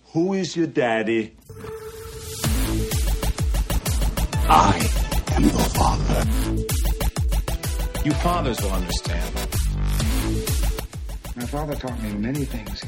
Who is your daddy? I am your father. You fathers will understand. My father taught me many things.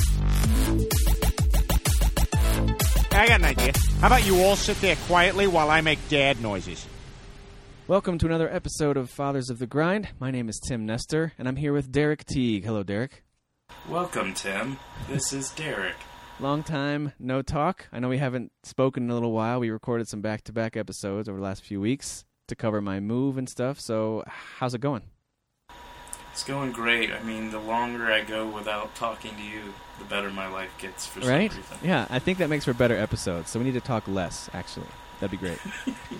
I got an idea. How about you all sit there quietly while I make dad noises? Welcome to another episode of Fathers of the Grind. My name is Tim Nestor, and I'm here with Derek Teague. Hello, Derek. Welcome, Tim. This is Derek. Long time, no talk. I know we haven't spoken in a little while. We recorded some back-to-back episodes over the last few weeks to cover my move and stuff. So, how's it going? It's going great. I mean, the longer I go without talking to you, the better my life gets for some Right? reason. Yeah, I think that makes for better episodes. So we need to talk less, actually. That'd be great.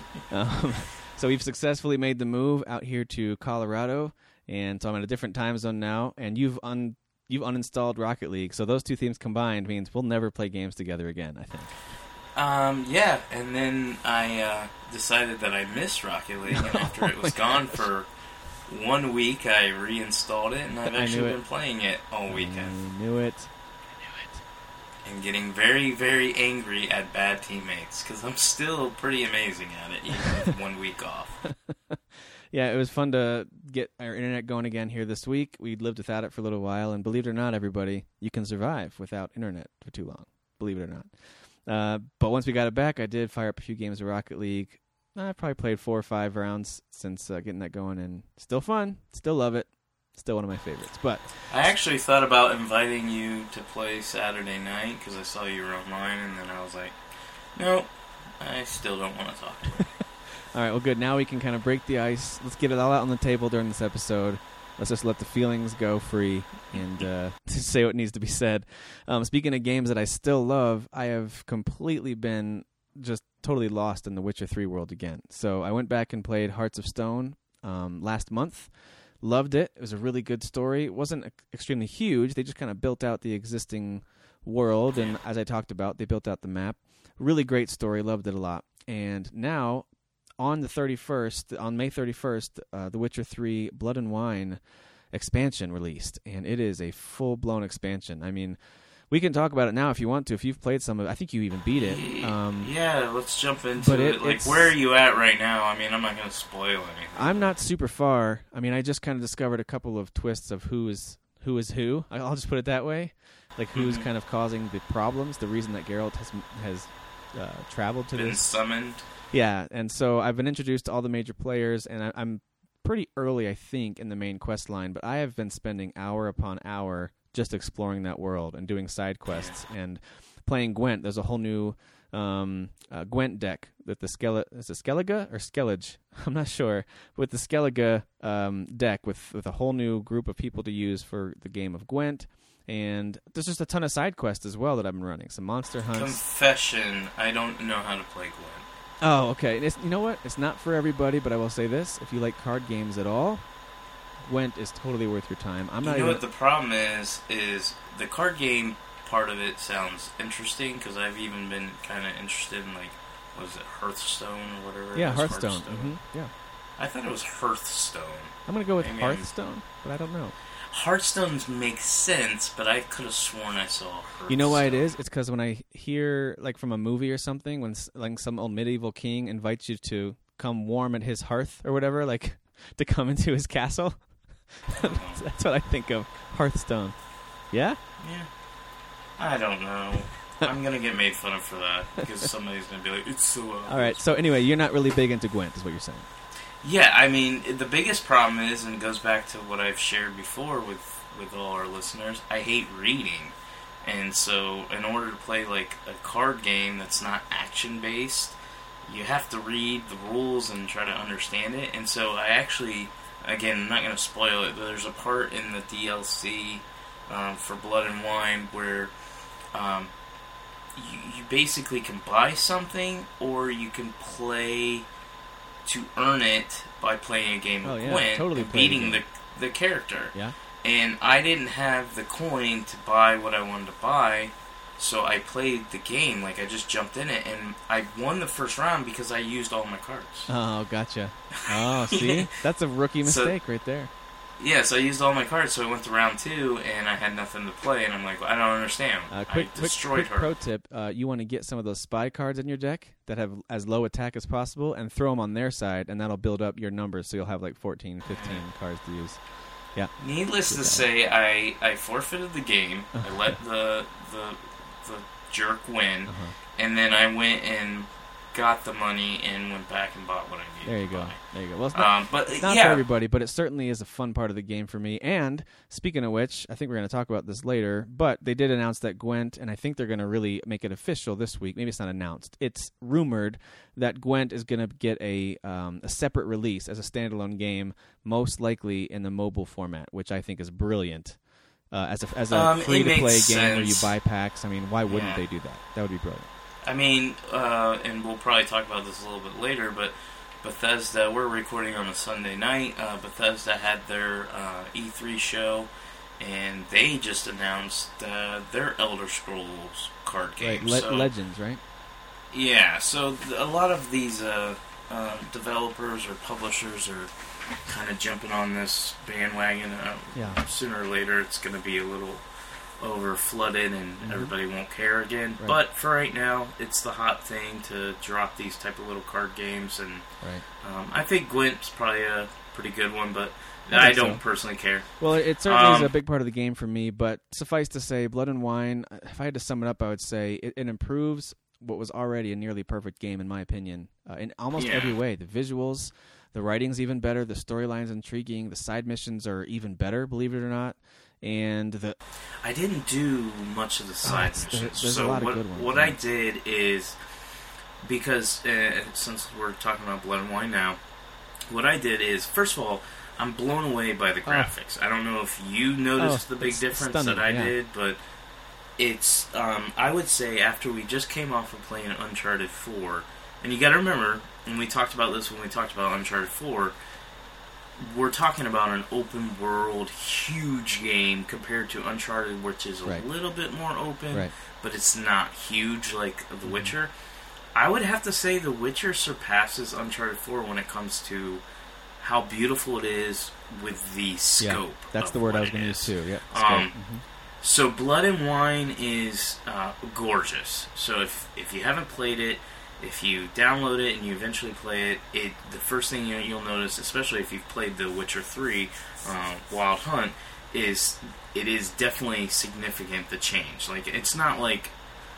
So we've successfully made the move out here to Colorado, and so I'm in a different time zone now, and you've uninstalled Rocket League, so those two things combined means we'll never play games together again, I think. Yeah, and then I decided that I missed Rocket League, and after it was gone for 1 week, I reinstalled it, and I've actually been playing it all weekend. I knew it. And getting very, very angry at bad teammates, because I'm still pretty amazing at it, even with 1 week off. Yeah, it was fun to get our internet going again here this week. We lived without it for a little while, and believe it or not, everybody, you can survive without internet for too long. Believe it or not. But once we got it back, I did fire up a few games of Rocket League. I probably played 4 or 5 rounds since getting that going, and still fun. Still love it. Still one of my favorites. But I actually thought about inviting you to play Saturday night because I saw you were online, and then I was like, no, I still don't want to talk to you. all right, well, good. Now we can kind of break the ice. Let's get it all out on the table during this episode. Let's just let the feelings go free and say what needs to be said. Speaking of games that I still love, I have completely been just totally lost in the Witcher 3 world again. So I went back and played Hearts of Stone last month. Loved it. It was a really good story. It wasn't extremely huge. They just kind of built out the existing world, and as I talked about, they built out the map. Really great story. Loved it a lot. And now, on the 31st, on May 31st, The Witcher 3 Blood and Wine expansion released, and it is a full-blown expansion. I mean, we can talk about it now if you want to. If you've played some of it, I think you even beat it. Yeah, let's jump into it. Like, where are you at right now? I mean, I'm not going to spoil anything. I'm not super far. I mean, I just kind of discovered a couple of twists of who is who. I'll just put it that way. Like, who's kind of causing the problems, the reason that Geralt has traveled to Been this. summoned. Yeah, and so I've been introduced to all the major players, and I'm pretty early, I think, in the main quest line, but I have been spending hour upon hour just exploring that world and doing side quests and playing Gwent. There's a whole new Gwent deck that is it Skellige or Skellige? I'm not sure. With the Skellige deck with a whole new group of people to use for the game of Gwent. And there's just a ton of side quests as well that I've been running. Some monster hunts. Confession, I don't know how to play Gwent. Oh, okay. You know what? It's not for everybody, but I will say this. If you like card games at all, Gwent is totally worth your time. What the problem is the card game part of it sounds interesting, because I've even been kind of interested in, like, was it Hearthstone or whatever? Yeah, Hearthstone. Mm-hmm. Yeah. I thought it was Hearthstone. I'm going to go with Hearthstone, but I don't know. Hearthstone makes sense, but I could have sworn I saw Hearthstone. You know why it is? It's because when I hear, like, from a movie or something, when like some old medieval king invites you to come warm at his hearth or whatever, like, to come into his castle, that's what I think of. Hearthstone. Yeah? Yeah. I don't know. I'm going to get made fun of for that, because somebody's going to be like, it's so All right, so anyway, you're not really big into Gwent, is what you're saying. Yeah, I mean, the biggest problem is, and it goes back to what I've shared before with all our listeners, I hate reading. And so, in order to play, like, a card game that's not action-based, you have to read the rules and try to understand it. And so, I actually, again, I'm not going to spoil it, but there's a part in the DLC for Blood and Wine where you basically can buy something, or you can play to earn it by playing a game of Gwent and beating the character. Yeah. And I didn't have the coin to buy what I wanted to buy, so I played the game. Like, I just jumped in it, and I won the first round because I used all my cards. Oh, gotcha. Oh, see? That's a rookie mistake right there. Yeah, so I used all my cards, so I went to round 2, and I had nothing to play, and I'm like, well, I don't understand. Quick I destroyed her. pro tip, you want to get some of those spy cards in your deck that have as low attack as possible and throw them on their side, and that'll build up your numbers, so you'll have like 14, 15 cards to use. Yeah. Needless to say, I forfeited the game. I let the jerk win, and then I went and got the money and went back and bought what I needed. There you go. Buy. There you go. Well, it's not yeah. for everybody, but it certainly is a fun part of the game for me. And speaking of which, I think we're going to talk about this later, but they did announce that Gwent, and I think they're going to really make it official this week. Maybe it's not announced. It's rumored that Gwent is going to get a separate release as a standalone game, most likely in the mobile format, which I think is brilliant. As a free-to-play game where you buy packs, I mean, why wouldn't they do that? That would be brilliant. I mean, and we'll probably talk about this a little bit later, but Bethesda, we're recording on a Sunday night. Bethesda had their E3 show, and they just announced their Elder Scrolls card game. Right, Legends, right? Yeah, so a lot of these developers or publishers are kind of jumping on this bandwagon. Sooner or later, it's going to be a little over flooded and everybody won't care again. Right. But for right now, it's the hot thing to drop these type of little card games, and I think Gwent's probably a pretty good one, but I don't personally care. Well, it certainly is a big part of the game for me, but suffice to say, Blood and Wine, if I had to sum it up, I would say it improves what was already a nearly perfect game, in my opinion, in almost every way. The visuals, the writing's even better, the storyline's intriguing, the side missions are even better, believe it or not. And I didn't do much of the side missions. There's so a lot of good ones. What I did is, because since we're talking about Blood and Wine now, what I did is, first of all, I'm blown away by the graphics. I don't know if you noticed the big difference that I did, but it's, I would say, after we just came off of playing Uncharted 4, and you got to remember, and we talked about this when we talked about Uncharted 4, we're talking about an open world, huge game compared to Uncharted, which is a little bit more open, but it's not huge like The Witcher. I would have to say The Witcher surpasses Uncharted 4 when it comes to how beautiful it is with the scope. That's the word I was going to use too. Yeah. So Blood and Wine is gorgeous. So if you haven't played it, if you download it and you eventually play it, the first thing you'll notice, especially if you've played The Witcher 3 Wild Hunt, is it is definitely significant, the change. Like it's not like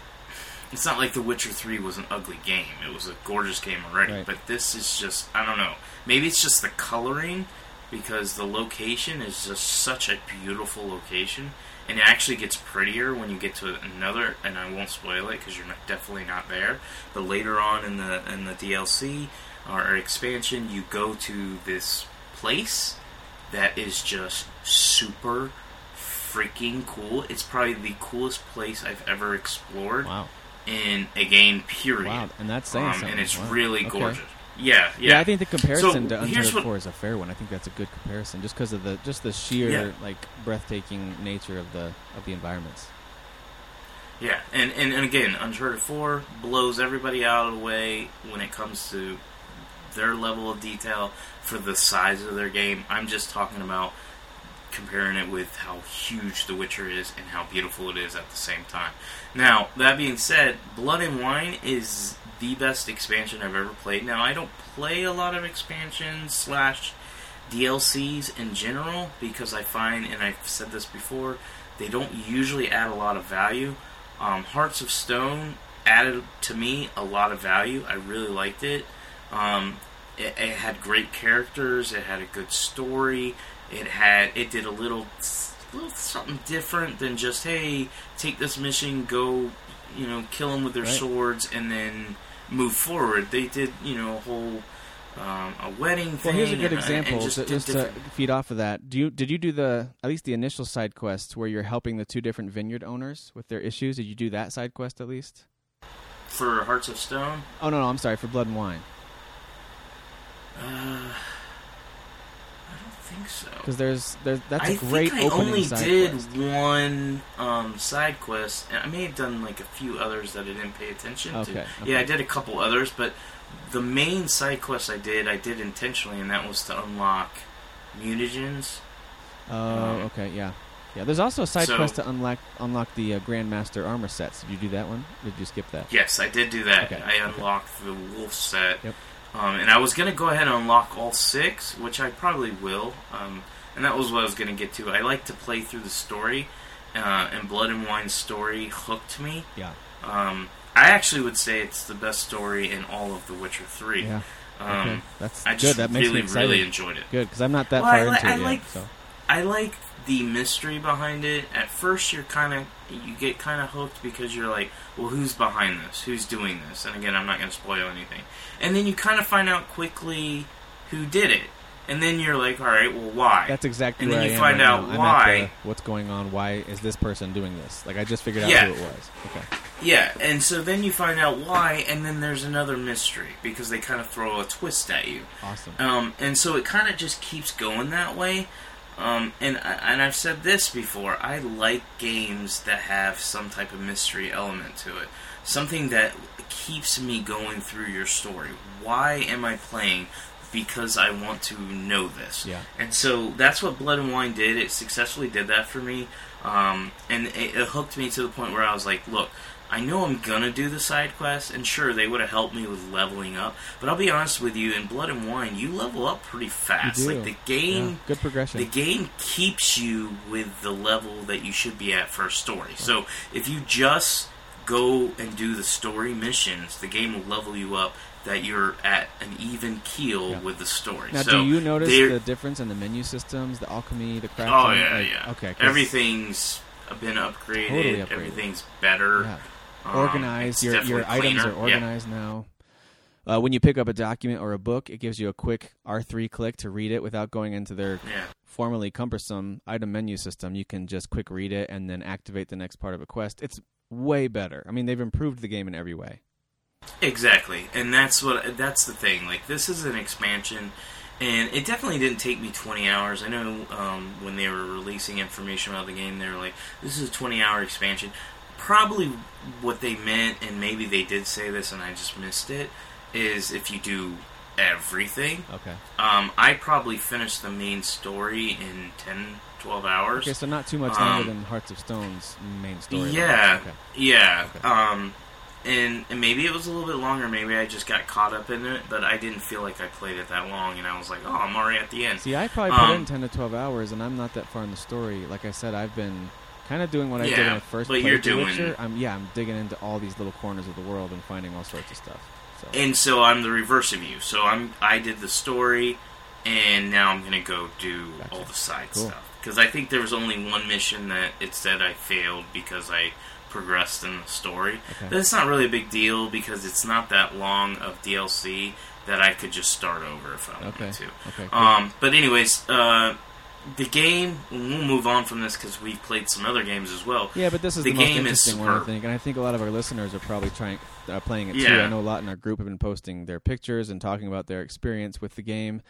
The Witcher 3 was an ugly game. It was a gorgeous game already. But this is just, I don't know. Maybe it's just the coloring, because the location is just such a beautiful location. And it actually gets prettier when you get to another, and I won't spoil it because you're definitely not there. But later on in the DLC or expansion, you go to this place that is just super freaking cool. It's probably the coolest place I've ever explored in a game, period. Wow, and that's saying something. And it's really gorgeous. Yeah. I think the comparison to Uncharted 4 is a fair one. I think that's a good comparison, just because of the sheer breathtaking nature of the environments. Yeah, and again, Uncharted 4 blows everybody out of the way when it comes to their level of detail for the size of their game. I'm just talking about comparing it with how huge The Witcher is and how beautiful it is at the same time. Now, that being said, Blood and Wine is the best expansion I've ever played. Now, I don't play a lot of expansions / DLCs in general, because I find, and I've said this before, they don't usually add a lot of value. Hearts of Stone added, to me, a lot of value. I really liked it. It had great characters. It had a good story. It did a little something different than just, hey, take this mission, go, kill them with their swords, and then move forward. They did, a whole a wedding thing. Well, here's a good example. Just to feed off of that, did you do at least the initial side quests where you're helping the two different vineyard owners with their issues? Did you do that side quest at least? For Hearts of Stone? Oh no, I'm sorry, for Blood and Wine. I don't think so. Because that's a great opening side quest. I only did one side quest. I may have done like a few others that I didn't pay attention to. Yeah, I did a couple others, but the main side quest I did intentionally, and that was to unlock mutagens Oh, okay, yeah. Yeah, there's also a side So- quest to unlock the Grandmaster armor sets. Did you do that one? Or did you skip that? Yes, I did do that. Okay, I okay. unlocked the wolf set. Yep. And I was going to go ahead and unlock all 6, which I probably will. And that was what I was going to get to. I like to play through the story, and Blood and Wine's story hooked me. Yeah. I actually would say it's the best story in all of The Witcher 3. Yeah. Okay. That's I good. just That makes me really, excited. really enjoyed it. Good, because I'm not that Well, far I into it like- yet. So. I like the mystery behind it. At first, you get kind of hooked because you're like, well, who's behind this? Who's doing this? And again, I'm not going to spoil anything. And then you kind of find out quickly who did it. And then you're like, all right, well, why? That's exactly and where then I you am find right out now. I'm why. at what's going on? Why is this person doing this? Like, I just figured out Yeah. who it was. Okay. Yeah, and so then you find out why, and then there's another mystery because they kind of throw a twist at you. Awesome. And so it kind of just keeps going that way. And I've said this before, I like games that have some type of mystery element to it. Something that keeps me going through your story. Why am I playing? Because I want to know this. Yeah. And so that's what Blood and Wine did. It successfully did that for me. And it hooked me to the point where I was like, look, I know I'm gonna do the side quests, and sure, they would have helped me with leveling up. But I'll be honest with you, in Blood and Wine, you level up pretty fast. You do. Like the game, Yeah, good progression. The game keeps you with the level that you should be at for a story. So if you just go and do the story missions, the game will level you up that you're at an even keel with the story. Now, so do you notice they're- the difference in the menu systems, the alchemy, the crafting? Oh yeah, Like, yeah. Okay. 'cause- Everything's been upgraded. Totally upgraded. Everything's better. Yeah. Organized. it's Your definitely items cleaner. are organized now. When you pick up a document or a book, it gives you a quick R3 click to read it without going into their Yeah. formerly cumbersome item menu system. You can just quick read it and then activate the next part of a quest. It's way better. I mean, they've improved the game in every way. Exactly, and that's the thing. Like, this is an expansion, and it definitely didn't take me 20 hours. I know when they were releasing information about the game, they were like, "This is a 20-hour expansion." Probably what they meant, and maybe they did say this, and I just missed it, is if you do everything. Okay. I probably finished the main story in 10, 12 hours. Okay, so not too much longer than Hearts of Stone's main story. Yeah, Okay. yeah. Okay. And maybe it was a little bit longer. Maybe I just got caught up in it, but I didn't feel like I played it that long, and I was like, oh, I'm already at the end. See, I probably put in 10 to 12 hours, and I'm not that far in the story. Like I said, I've been kind of doing what I did when I first but played you're The doing- Witcher. I'm digging into all these little corners of the world and finding all sorts of stuff. So. And so I'm the reverse of you. So I did the story, and now I'm going to go do Gotcha. all the side Cool. stuff. Because I think there was only one mission that it said I failed because I progressed in the story. Okay. But it's not really a big deal because it's not that long of DLC that I could just start over if I wanted to. Okay, cool. But anyways, the game, and we'll move on from this because we've played some other games as well. Yeah, but this is the the most game is interesting one, I superb. think, and I think a lot of our listeners are probably playing it too. Yeah. I know a lot in our group have been posting their pictures and talking about their experience with the game.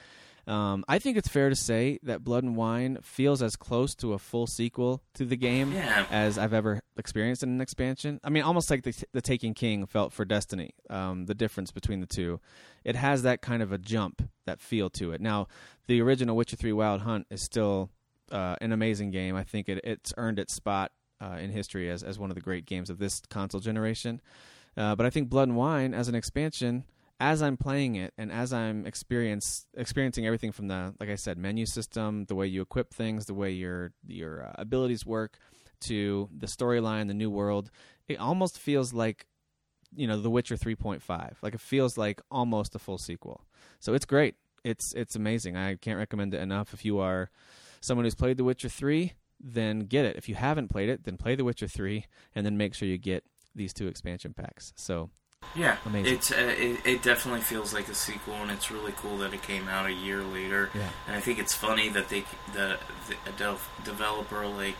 I think it's fair to say that Blood and Wine feels as close to a full sequel to the game as I've ever experienced in an expansion. I mean, almost like the Taken King felt for Destiny, the difference between the two. It has that kind of a jump, that feel to it. Now, the original Witcher 3 Wild Hunt is still an amazing game. I think it's earned its spot in history as one of the great games of this console generation. But I think Blood and Wine, as an expansion, as I'm playing it and as I'm experiencing everything from the, like I said, menu system, the way you equip things, the way your abilities work, to the storyline, the new world, it almost feels like, The Witcher 3.5. Like, it feels like almost a full sequel. So it's great. It's amazing. I can't recommend it enough. If you are someone who's played The Witcher 3, then get it. If you haven't played it, then play The Witcher 3, and then make sure you get these 2 expansion packs. So. Yeah, amazing. It definitely feels like a sequel, and it's really cool that it came out a year later. Yeah. And I think it's funny that a developer like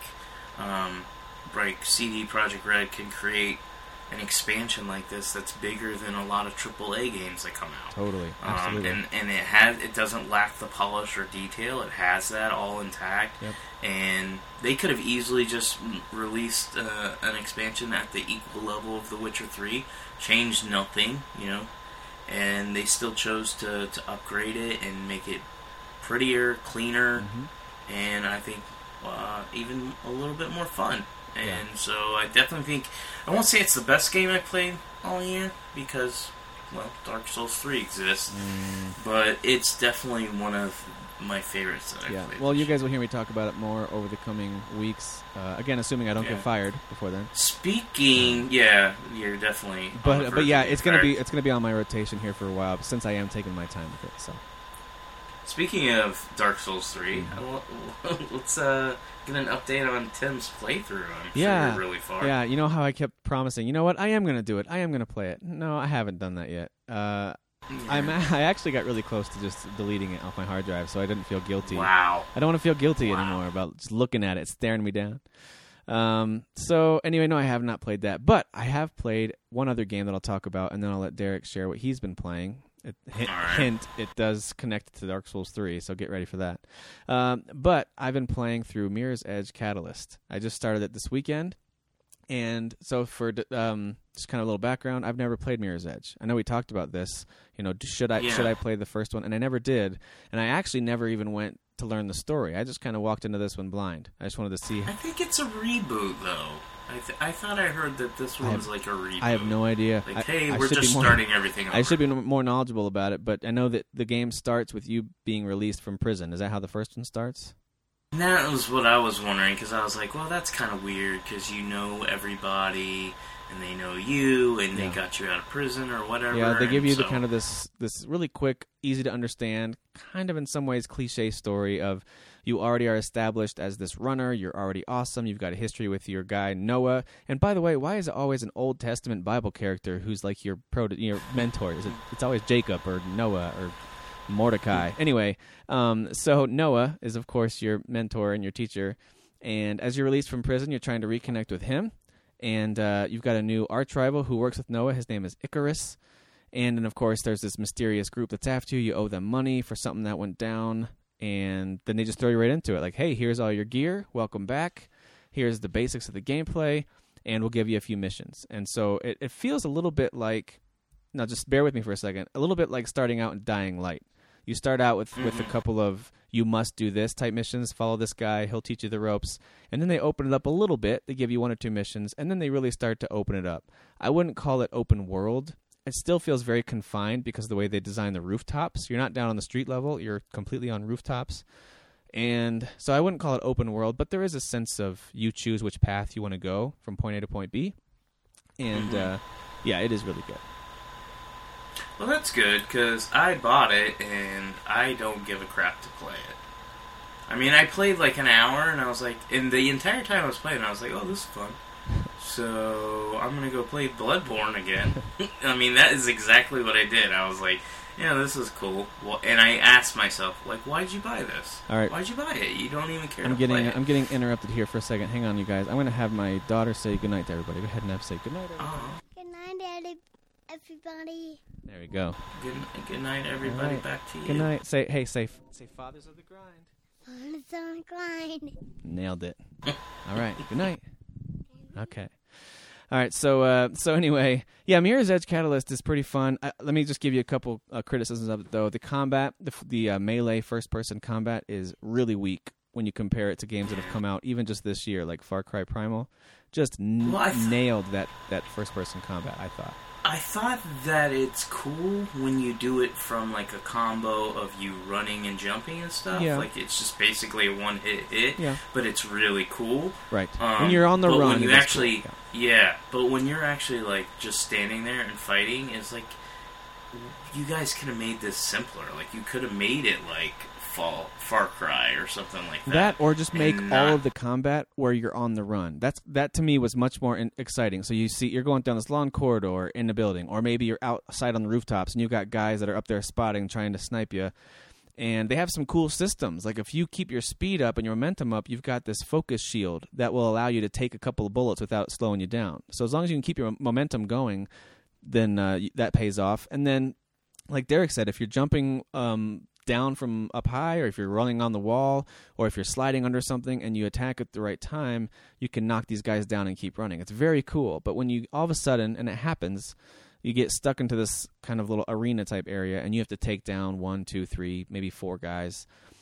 CD Projekt Red can create an expansion like this that's bigger than a lot of AAA games that come out. Totally, absolutely. And it doesn't lack the polish or detail. It has that all intact. Yep. And they could have easily just released an expansion at the equal level of The Witcher 3, changed nothing, and they still chose to upgrade it and make it prettier, cleaner, and I think even a little bit more fun. And so I definitely think, I won't say it's the best game I played all year, because, well, Dark Souls 3 exists, but it's definitely one of my favorites that I've played. Well, you guys will hear me talk about it more over the coming weeks. Again, assuming I don't get fired before then. Speaking, you're definitely. But yeah, it's gonna be on my rotation here for a while, since I am taking my time with it. So. Speaking of Dark Souls 3, let's get an update on Tim's playthrough. I'm sure you're really far. Yeah, you know how I kept promising, you know what, I am going to do it. I am going to play it. No, I haven't done that yet. I actually got really close to just deleting it off my hard drive, so I didn't feel guilty. Wow. I don't want to feel guilty anymore about just looking at it, staring me down. So anyway, no, I have not played that. But I have played one other game that I'll talk about, and then I'll let Derek share what he's been playing. Hint, it does connect to Dark Souls 3, so get ready for that. But I've been playing through Mirror's Edge Catalyst. I just started it this weekend, and so for just kind of a little background, I've never played Mirror's Edge. I know we talked about this. You know, should I play the first one? And I never did, and I actually never even went to learn the story. I just kind of walked into this one blind. I just wanted to see. I think it's a reboot, though. I thought I heard that this one was like a reboot. I have no idea. Like, we're just starting everything over. I should be more knowledgeable about it, but I know that the game starts with you being released from prison. Is that how the first one starts? That was what I was wondering, because I was like, well, that's kind of weird, because you know everybody, and they know you, and they got you out of prison or whatever. Yeah, they give you the kind of this really quick, easy to understand, kind of in some ways cliche story of you already are established as this runner, you're already awesome, you've got a history with your guy Noah. And by the way, why is it always an Old Testament Bible character who's like your mentor? It's always Jacob or Noah or Mordecai. Anyway, so Noah is, of course, your mentor and your teacher. And as you're released from prison, you're trying to reconnect with him. And you've got a new arch rival who works with Noah. His name is Icarus. And then, of course, there's this mysterious group that's after you. You owe them money for something that went down. And then they just throw you right into it. Like, hey, here's all your gear. Welcome back. Here's the basics of the gameplay. And we'll give you a few missions. And so it feels a little bit like, now just bear with me for a second, a little bit like starting out in Dying Light. You start out with a couple of you must do this type missions, follow this guy, he'll teach you the ropes, and then they open it up a little bit, they give you 1 or 2 missions, and then they really start to open it up. I wouldn't call it open world. It still feels very confined because of the way they design the rooftops. You're not down on the street level, you're completely on rooftops. And so I wouldn't call it open world, but there is a sense of you choose which path you want to go from point A to point B. And it is really good. Well, that's good, because I bought it, and I don't give a crap to play it. I mean, I played like an hour, and I was like, and the entire time I was playing, I was like, oh, this is fun. So, I'm going to go play Bloodborne again. I mean, that is exactly what I did. I was like, yeah, this is cool. Well, and I asked myself, like, why'd you buy this? All right. Why'd you buy it? You don't even care I'm to play it. I'm getting interrupted here for a second. Hang on, you guys. I'm going to have my daughter say goodnight to everybody. Go ahead and say goodnight, everybody. Good night, everybody. There we go. Good night, everybody. Right. Back to you. Good night. Say Fathers of the Grind. Fathers of the Grind. Nailed it. All right. Good night. Okay. All right. So anyway, yeah, Mirror's Edge Catalyst is pretty fun. Let me just give you a couple criticisms of it, though. The combat, the melee first-person combat is really weak when you compare it to games that have come out even just this year, like Far Cry Primal. Just nailed that first-person combat, I thought. I thought that it's cool when you do it from like a combo of you running and jumping and stuff. Yeah. Like it's just basically a one-hit, but it's really cool. Right. When you're on the run, when you actually, but when you're actually like just standing there and fighting, it's like you guys could have made this simpler. Like you could have made it like Far Cry or something like that. That, or just make all of the combat where you're on the run. That to me was much more exciting. So you're going down this long corridor in a building, or maybe you're outside on the rooftops and you've got guys that are up there spotting, trying to snipe you. And they have some cool systems. Like if you keep your speed up and your momentum up, you've got this focus shield that will allow you to take a couple of bullets without slowing you down. So as long as you can keep your momentum going, then that pays off. And then, like Derek said, if you're jumping down from up high, or if you're running on the wall, or if you're sliding under something and you attack at the right time, you can knock these guys down and keep running. It's very cool. But when you all of a sudden, and it happens, you get stuck into this kind of little arena type area and you have to take down 1, 2, 3, maybe 4 guys.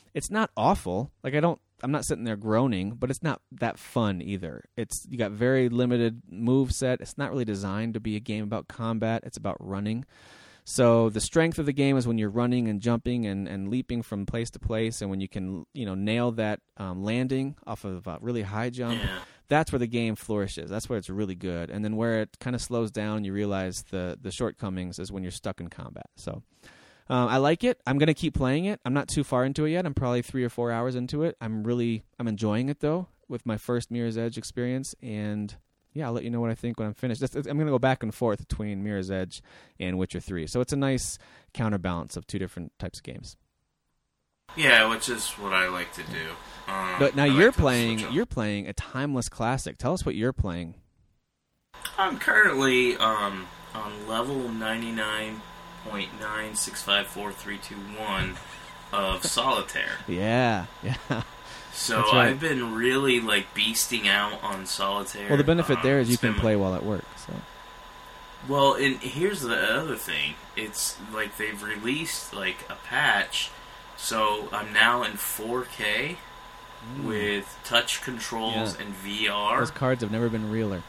It's not awful. Like I'm not sitting there groaning, but it's not that fun either. You got very limited move set. It's not really designed to be a game about combat. It's about running. So the strength of the game is when you're running and jumping and leaping from place to place, and when you can nail that landing off of a really high jump. Yeah. That's where the game flourishes. That's where it's really good. And then where it kind of slows down, you realize the shortcomings is when you're stuck in combat. So I like it. I'm going to keep playing it. I'm not too far into it yet. I'm probably 3 or 4 hours into it. I'm enjoying it, though, with my first Mirror's Edge experience. And, yeah, I'll let you know what I think when I'm finished. I'm going to go back and forth between Mirror's Edge and Witcher 3. So it's a nice counterbalance of two different types of games. Yeah, which is what I like to do. But now you're playing a timeless classic. Tell us what you're playing. I'm currently on level 99.9654321 of Solitaire. Yeah. So That's right. I've been really beasting out on Solitaire. Well, the benefit there is you can play while at work. So. Well, and here's the other thing. It's like they've released a patch, so I'm now in 4K with touch controls and VR. Those cards have never been realer.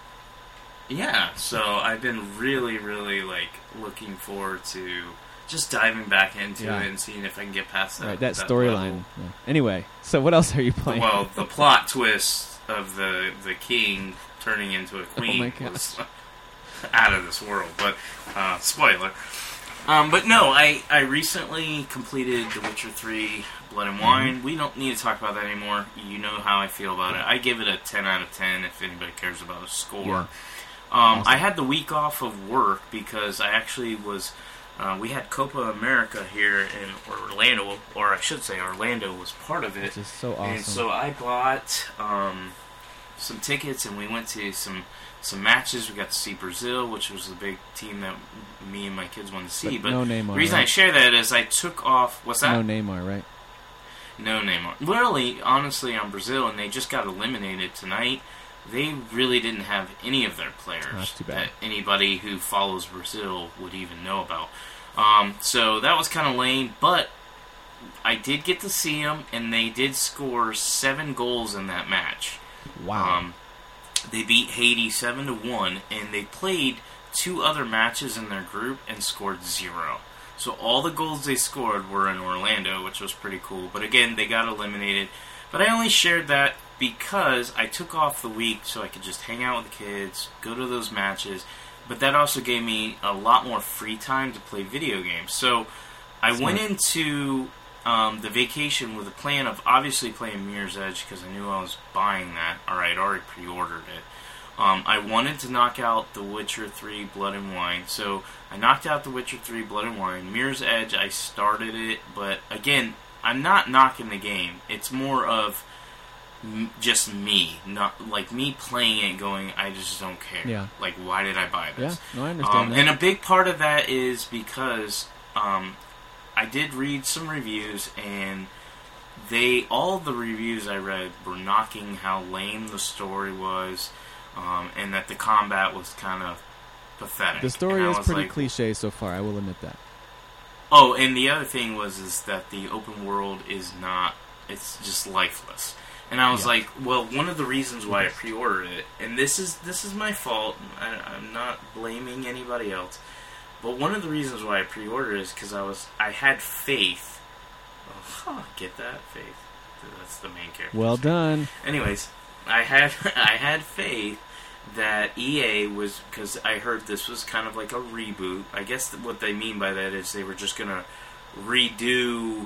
Yeah, so I've been really, really looking forward to just diving back into it and seeing if I can get past that. Right, that storyline. Yeah. Anyway, so what else are you playing? Well, the plot twist of the king turning into a queen was out of this world, but spoiler. But no, I recently completed The Witcher 3 Blood and Wine. We don't need to talk about that anymore. You know how I feel about it. I give it a 10 out of 10 if anybody cares about a score. Yeah. Awesome. I had the week off of work because I actually was... we had Copa America here in Orlando, or I should say Orlando was part of it. Which is so awesome. And so I bought some tickets, and we went to some matches. We got to see Brazil, which was the big team that me and my kids wanted to see. But no Neymar, the reason right? I share that is I took off... What's that? No Neymar, right? No Neymar. Really, honestly, on Brazil, and they just got eliminated tonight, they really didn't have any of their players That's too bad. that anybody who follows Brazil would even know about. So that was kind of lame, but I did get to see them, and they did score 7 goals in that match. Wow. They beat Haiti 7-1, and they played 2 other matches in their group and scored 0. So all the goals they scored were in Orlando, which was pretty cool. But again, they got eliminated. But I only shared that because I took off the week so I could just hang out with the kids, go to those matches. But that also gave me a lot more free time to play video games. So I went into the vacation with a plan of obviously playing Mirror's Edge because I knew I was buying that, or I'd already pre-ordered it. I wanted to knock out The Witcher 3 Blood and Wine, so I knocked out The Witcher 3 Blood and Wine. Mirror's Edge, I started it, but again, I'm not knocking the game. It's more of just me, not like me playing it going, I just don't care. Yeah. Like, why did I buy this? Yeah, no, I understand that. And a big part of that is because I did read some reviews, and all the reviews I read were knocking how lame the story was, and that the combat was kind of pathetic. The story is pretty like, cliche so far, I will admit that. Oh, and the other thing is that the open world is not, it's just lifeless. And I was like, well, one of the reasons why I pre-ordered it, and this is my fault, I'm not blaming anybody else, but one of the reasons why I pre-ordered it is because I had faith. Oh, get that? Faith. That's the main character. Well done. Anyways, I had faith that EA was, because I heard this was kind of like a reboot. I guess what they mean by that is they were just going to redo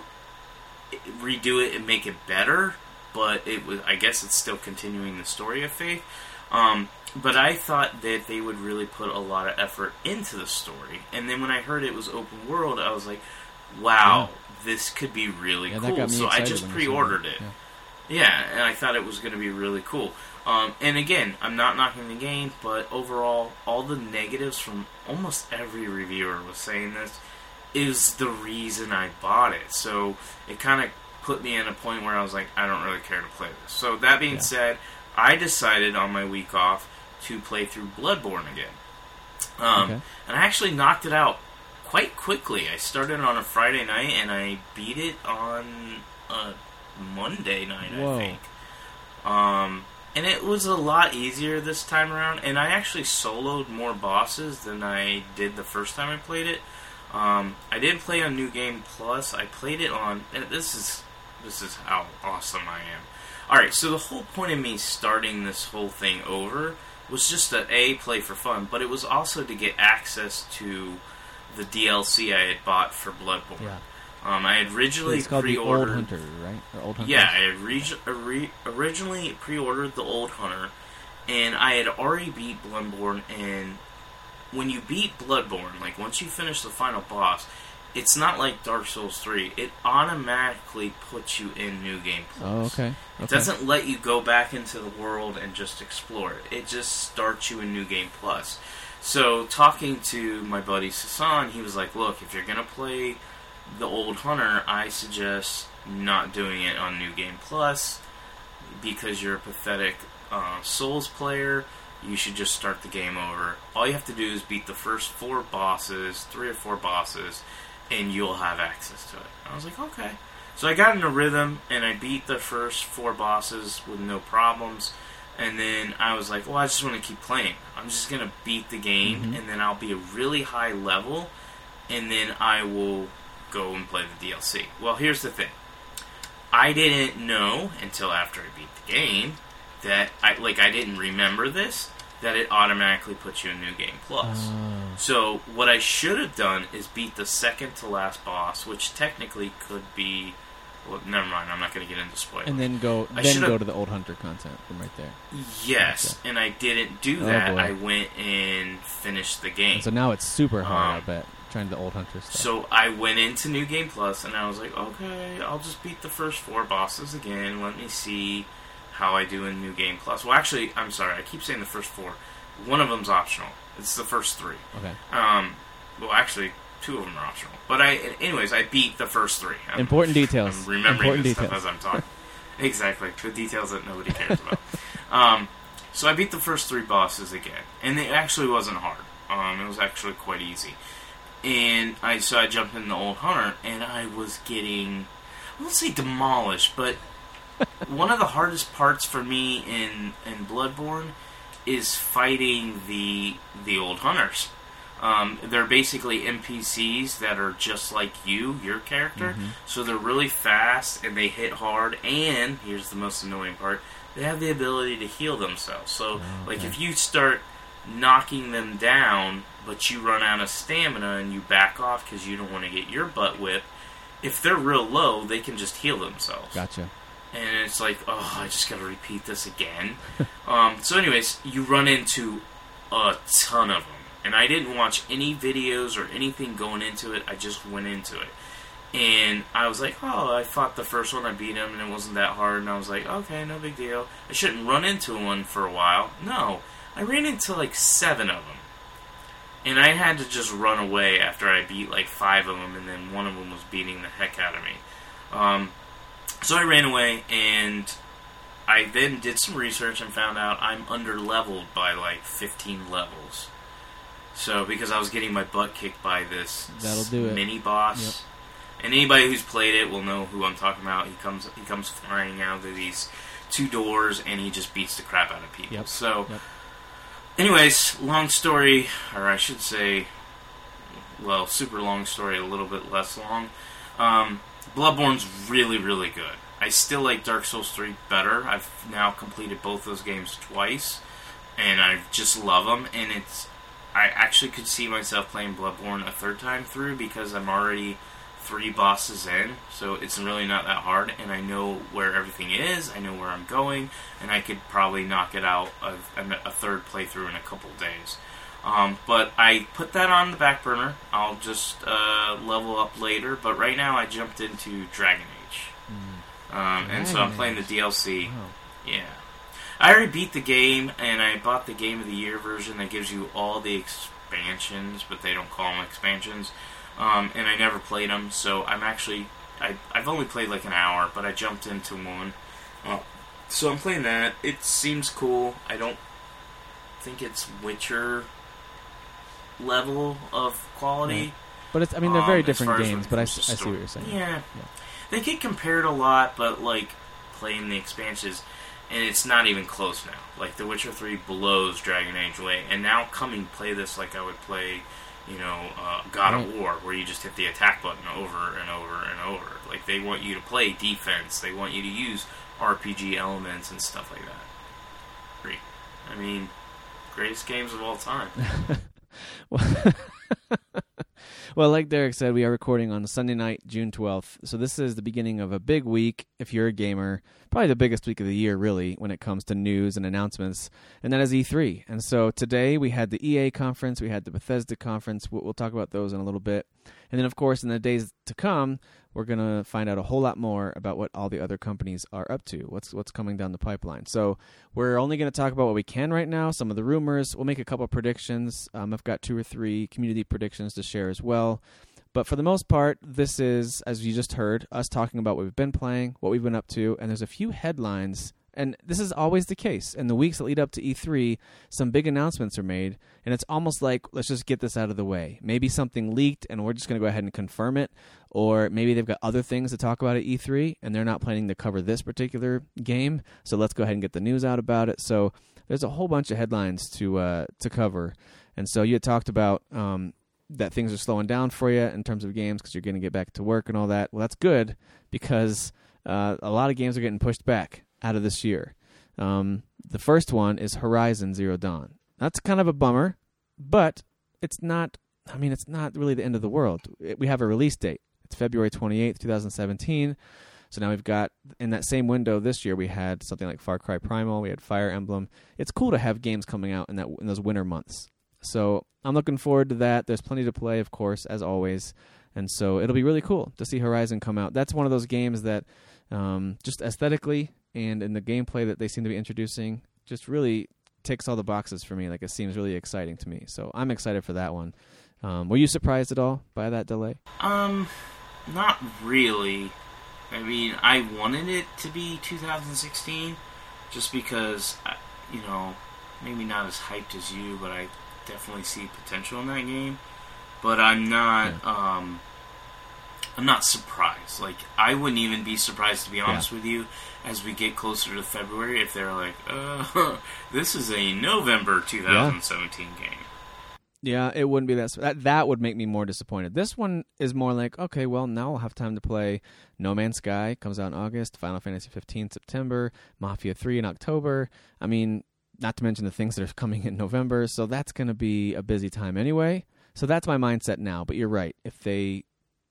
it and make it better, but it was, I guess it's still continuing the story of Faith. But I thought that they would really put a lot of effort into the story. And then when I heard it was open world, I was like, wow, this could be really cool. So I just pre-ordered it. Yeah, and I thought it was going to be really cool. And again, I'm not knocking the game, but overall, all the negatives from almost every reviewer was saying this is the reason I bought it. So it kind of put me in a point where I was like, I don't really care to play this. So that being said, I decided on my week off to play through Bloodborne again. And I actually knocked it out quite quickly. I started on a Friday night, and I beat it on Monday night, Whoa. I think. And it was a lot easier this time around, and I actually soloed more bosses than I did the first time I played it. I didn't play on New Game Plus. I played it on... This is how awesome I am. Alright, so the whole point of me starting this whole thing over was just to, A, play for fun, but it was also to get access to the DLC I had bought for Bloodborne. Yeah. I had originally It's called pre-ordered... the Old Hunter, right? Or Old Hunter? Yeah, I had originally pre-ordered the Old Hunter, and I had already beat Bloodborne, and when you beat Bloodborne, like, once you finish the final boss, it's not like Dark Souls 3. It automatically puts you in New Game Plus. Oh, okay. It doesn't let you go back into the world and just explore it. It just starts you in New Game Plus. So, talking to my buddy Sasan, he was like, look, if you're going to play the Old Hunter, I suggest not doing it on New Game Plus because you're a pathetic Souls player. You should just start the game over. All you have to do is beat the first 3 or 4 bosses, and you'll have access to it. I was like, okay. So I got in a rhythm, and I beat the first 4 bosses with no problems. And then I was like, well, I just want to keep playing. I'm just going to beat the game, and then I'll be a really high level, and then I will go and play the DLC. Well, here's the thing. I didn't know until after I beat the game that I didn't remember this, that it automatically puts you in New Game Plus. So what I should have done is beat the second to last boss, which technically could be... Well, never mind. I'm not going to get into spoilers. And then go to the Old Hunter content from right there. Yes, Okay. and I didn't do that. boy. I went and finished the game. And so now it's super hard, I bet, trying the Old Hunter stuff. So I went into New Game Plus, and I was like, okay, I'll just beat the first 4 bosses again. Let me see how I do in New Game Plus. Well, actually, I'm sorry. I keep saying the first 4. One of them's optional. It's the first 3. Okay. Well, actually, 2 of them are optional. But anyways, I beat the first 3. Important details. I'm remembering Important this details. stuff as I'm talking. Exactly. The details that nobody cares about. So I beat the first 3 bosses again. And it actually wasn't hard. It was actually quite easy. And I jumped in the Old Hunter, and I was getting... I won't say demolished, but one of the hardest parts for me in Bloodborne is fighting the Old Hunters. They're basically NPCs that are just like your character. So they're really fast, and they hit hard, and here's the most annoying part, they have the ability to heal themselves. So, like, if you start knocking them down, but you run out of stamina and you back off because you don't want to get your butt whipped, if they're real low, they can just heal themselves. Gotcha. And it's like, oh, I just got to repeat this again. So anyways, you run into a ton of them. And I didn't watch any videos or anything going into it. I just went into it. And I was like, oh, I fought the first one. I beat him, and it wasn't that hard. And I was like, okay, no big deal. I shouldn't run into one for a while. No. I ran into like 7 of them. And I had to just run away after I beat like 5 of them, and then one of them was beating the heck out of me. So I ran away, and I then did some research and found out I'm under-leveled by like 15 levels. So, because I was getting my butt kicked by this mini-boss. Yep. And anybody who's played it will know who I'm talking about. He comes flying out of these 2 doors, and he just beats the crap out of people. Yep. So, anyways, long story, or I should say, well, super long story, a little bit less long. Bloodborne's really, really good. I still like Dark Souls 3 better. I've now completed both those games twice, and I just love them. And I actually could see myself playing Bloodborne a 3rd time through because I'm already 3 bosses in, so it's really not that hard, and I know where everything is, I know where I'm going, and I could probably knock it out a 3rd playthrough in a couple days. But I put that on the back burner. I'll just level up later, but right now I jumped into Dragon Age. And so I'm playing the DLC. Wow. Yeah. I already beat the game, and I bought the Game of the Year version that gives you all the expansions, but they don't call them expansions. And I never played them, so I've only played like an hour, but I jumped into one. So I'm playing that. It seems cool. I don't think it's Witcher level of quality. Right. But they're very as different far as games, but I the see what you're saying. Yeah. they get compared a lot, but like playing the expansions, and it's not even close now. Like The Witcher 3 blows Dragon Age away, and now coming play this like I would play, God of War, where you just hit the attack button over and over and over. Like they want you to play defense, they want you to use RPG elements and stuff like that. I mean, greatest games of all time. Well, like Derek said, we are recording on Sunday night, June 12th. So this is the beginning of a big week if you're a gamer. Probably the biggest week of the year, really, when it comes to news and announcements. And that is E3. And so today we had the EA conference. We had the Bethesda conference. We'll talk about those in a little bit. And then, of course, in the days to come, we're going to find out a whole lot more about what all the other companies are up to, what's coming down the pipeline. So we're only going to talk about what we can right now, some of the rumors. We'll make a couple of predictions. I've got 2 or 3 community predictions to share as well. But for the most part, this is, as you just heard, us talking about what we've been playing, what we've been up to, and there's a few headlines. And this is always the case. In the weeks that lead up to E3, some big announcements are made, and it's almost like, let's just get this out of the way. Maybe something leaked, and we're just going to go ahead and confirm it, or maybe they've got other things to talk about at E3, and they're not planning to cover this particular game, so let's go ahead and get the news out about it. So there's a whole bunch of headlines to cover. And so you had talked about that things are slowing down for you in terms of games because you're going to get back to work and all that. Well, that's good because a lot of games are getting pushed back out of this year. The first one is Horizon Zero Dawn. That's kind of a bummer, but it's not really the end of the world. We have a release date. It's February 28th, 2017. So now we've got, in that same window this year, we had something like Far Cry Primal, we had Fire Emblem. It's cool to have games coming out in those winter months. So I'm looking forward to that. There's plenty to play, of course, as always. And so it'll be really cool to see Horizon come out. That's one of those games that just aesthetically and in the gameplay that they seem to be introducing just really ticks all the boxes for me. Like, it seems really exciting to me. So I'm excited for that one. Were you surprised at all by that delay? Not really. I mean, I wanted it to be 2016 just because, maybe not as hyped as you, but I definitely see potential in that game. But I'm not, I'm not surprised. Like, I wouldn't even be surprised, to be honest with you, as we get closer to February, if they're like, this is a November 2017 game. Yeah, it wouldn't be that would make me more disappointed. This one is more like, okay, well, now I'll have time to play No Man's Sky, comes out in August, Final Fantasy 15 September, Mafia 3 in October. I mean, not to mention the things that are coming in November, so that's going to be a busy time anyway. So that's my mindset now, but you're right. If they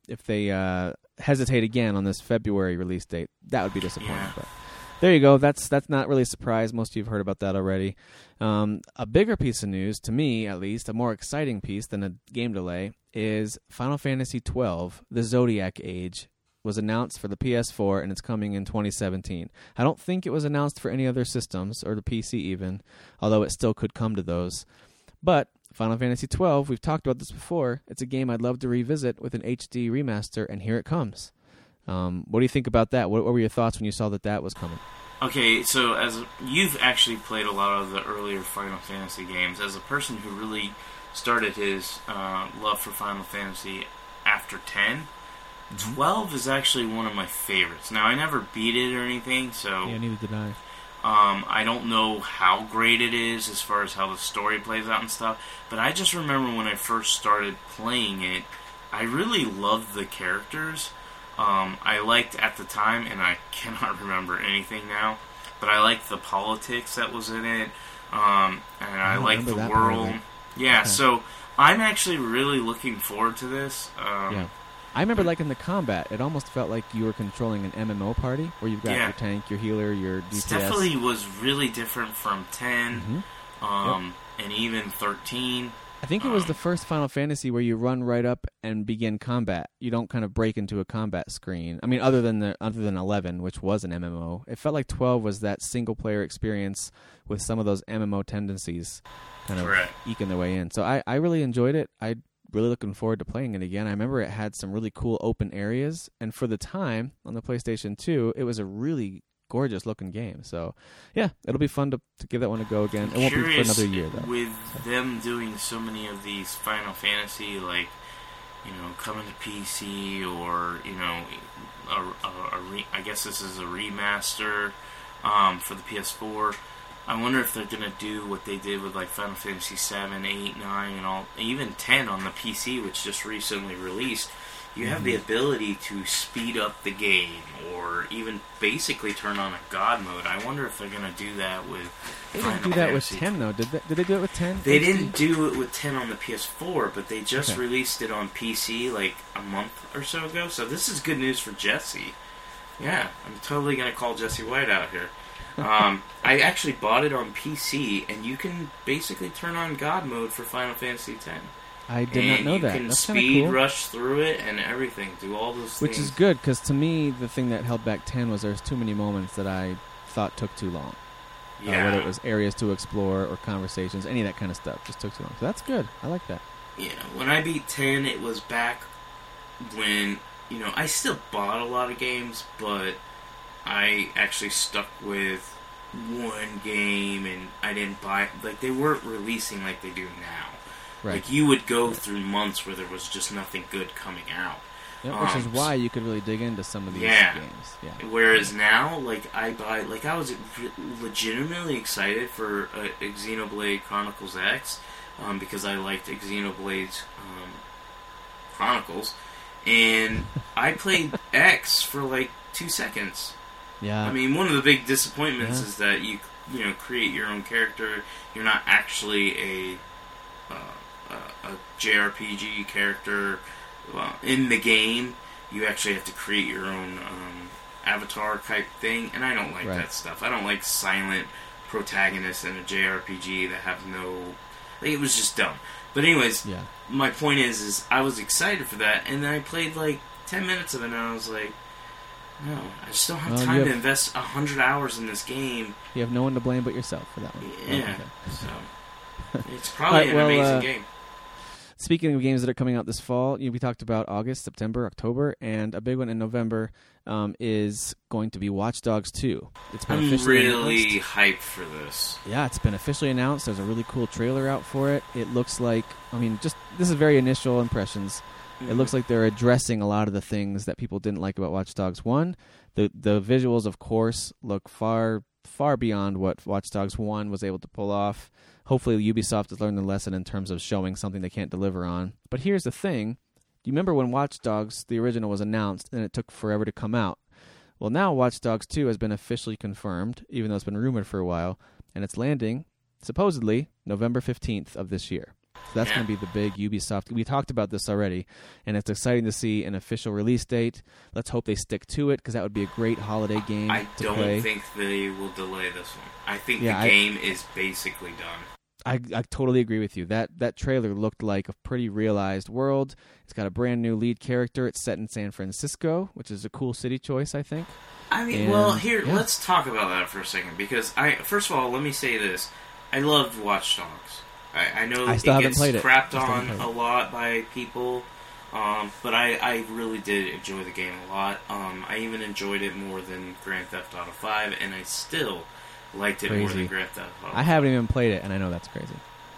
hesitate again on this February release date, that would be disappointing. Yeah. But there you go. That's not really a surprise. Most of you have heard about that already. A bigger piece of news, to me at least, a more exciting piece than a game delay, is Final Fantasy XII, The Zodiac Age, was announced for the PS4, and it's coming in 2017. I don't think it was announced for any other systems, or the PC even, although it still could come to those. But Final Fantasy XII, we've talked about this before, it's a game I'd love to revisit with an HD remaster, and here it comes. What do you think about that? What were your thoughts when you saw that was coming? Okay, so as you've actually played a lot of the earlier Final Fantasy games, as a person who really started his love for Final Fantasy after 10, 12 is actually one of my favorites. Now, I never beat it or anything, so Yeah, neither did I. I don't know how great it is as far as how the story plays out and stuff, but I just remember when I first started playing it, I really loved the characters. I liked at the time, and I cannot remember anything now, but I liked the politics that was in it, and I liked the world. Yeah, okay. So I'm actually really looking forward to this. I remember liking the combat. It almost felt like you were controlling an MMO party, where you've got your tank, your healer, your DPS. It definitely was really different from 10, and even 13. I think it was the first Final Fantasy where you run right up and begin combat. You don't kind of break into a combat screen. I mean, other than 11, which was an MMO, it felt like 12 was that single player experience with some of those MMO tendencies kind of eking their way in. So I really enjoyed it. I'm really looking forward to playing it again. I remember it had some really cool open areas, and for the time on the PlayStation 2, it was a really gorgeous looking game. So yeah, it'll be fun to give that one a go again. It won't be for another year though. With them doing so many of these Final Fantasy, like, coming to PC, or I guess this is a remaster for the PS4. I wonder if they're gonna do what they did with like Final Fantasy 7, 8, 9, and all, even 10 on the PC, which just recently released. You have the ability to speed up the game, or even basically turn on a God mode. I wonder if they're going to do that with They Final didn't do that with Fantasy. 10, though. Did they do it with 10? They didn't do it with 10 on the PS4, but they just Okay. released it on PC like a month or so ago. So this is good news for Jesse. Yeah, I'm totally going to call Jesse White out here. I actually bought it on PC, and you can basically turn on God mode for Final Fantasy X. I did not know that. You can That's kind of speed cool. rush through it and everything, do all those Which things. is good, because to me, the thing that held back 10 was there's too many moments that I thought took too long. Yeah. Whether it was areas to explore or conversations, any of that kind of stuff just took too long. So that's good. I like that. Yeah, when I beat 10, it was back when, I still bought a lot of games, but I actually stuck with one game, and I didn't buy, like, they weren't releasing like they do now. Right. Like, you would go through months where there was just nothing good coming out. Yeah, which is why you could really dig into some of these Yeah. games. Yeah. Whereas now, I was legitimately excited for Xenoblade Chronicles X, because I liked Xenoblade's Chronicles, and I played X for like 2 seconds. Yeah. I mean, one of the big disappointments is that you create your own character. You're not actually a JRPG character in the game. You actually have to create your own avatar type thing, and I don't like Right. that stuff. I don't like silent protagonists in a JRPG that have no... Like, it was just dumb. But anyways, Yeah. my point is I was excited for that, and then I played like 10 minutes of it, and I was like, no, I just don't have Well, time you to have- invest 100 hours in this game. You have no one to blame but yourself for that one. Yeah, Okay. so it's probably Alright, well, an amazing game. Speaking of games that are coming out this fall, we talked about August, September, October, and a big one in November is going to be Watch Dogs 2. It's been I'm officially really announced. hyped for this. Yeah, it's been officially announced. There's a really cool trailer out for it. It looks like, this is very initial impressions. It looks like they're addressing a lot of the things that people didn't like about Watch Dogs 1. The visuals, of course, look far beyond what Watch Dogs 1 was able to pull off. Hopefully Ubisoft has learned the lesson in terms of showing something they can't deliver on. But here's the thing. Do you remember when Watch Dogs, the original, was announced and it took forever to come out? Well, now Watch Dogs 2 has been officially confirmed, even though it's been rumored for a while, and it's landing, supposedly, November 15th of this year. So that's going to be the big Ubisoft. We talked about this already, and it's exciting to see an official release date. Let's hope they stick to it, because that would be a great holiday game I to don't play. think they will delay this one. I think Yeah, the game is basically done. I totally agree with you. That trailer looked like a pretty realized world. It's got a brand new lead character. It's set in San Francisco, which is a cool city choice, I think. I mean, let's talk about that for a second, because first of all, let me say this. I loved Watch Dogs. I know I it still haven't gets played it. crapped I still on haven't played a lot by people, but I really did enjoy the game a lot. I even enjoyed it more than Grand Theft Auto 5, and I still liked it more Crazy. than Grand Theft Auto 5. I haven't even played it, and I know that's crazy.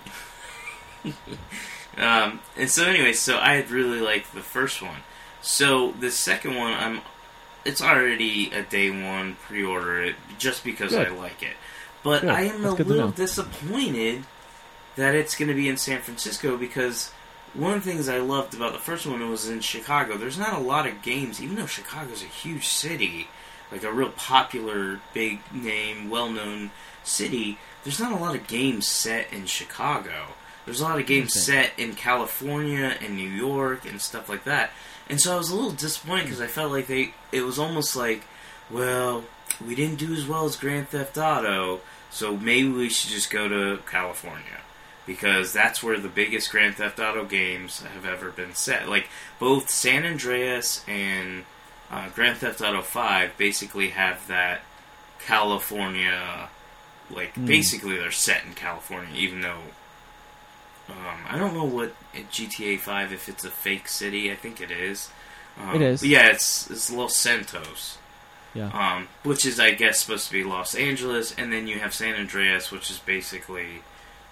And so anyway, so I had really liked the first one. So the second one, it's already a day one, pre-order it, just because Good. I like it. But Good. I am That's a good to little know. disappointed that it's going to be in San Francisco, because one of the things I loved about the first one was in Chicago. There's not a lot of games, even though Chicago's a huge city, like a real popular, big name, well-known city, there's not a lot of games set in Chicago. There's a lot of games set in California and New York and stuff like that. And so I was a little disappointed, because I felt like it was almost like, well, we didn't do as well as Grand Theft Auto, so maybe we should just go to California, because that's where the biggest Grand Theft Auto games have ever been set. Like, both San Andreas and Grand Theft Auto 5 basically have that California, basically they're set in California, even though I don't know what GTA 5, if it's a fake city. I think it is. It is. But yeah, it's Los Santos. Yeah. Which is, I guess, supposed to be Los Angeles, and then you have San Andreas, which is basically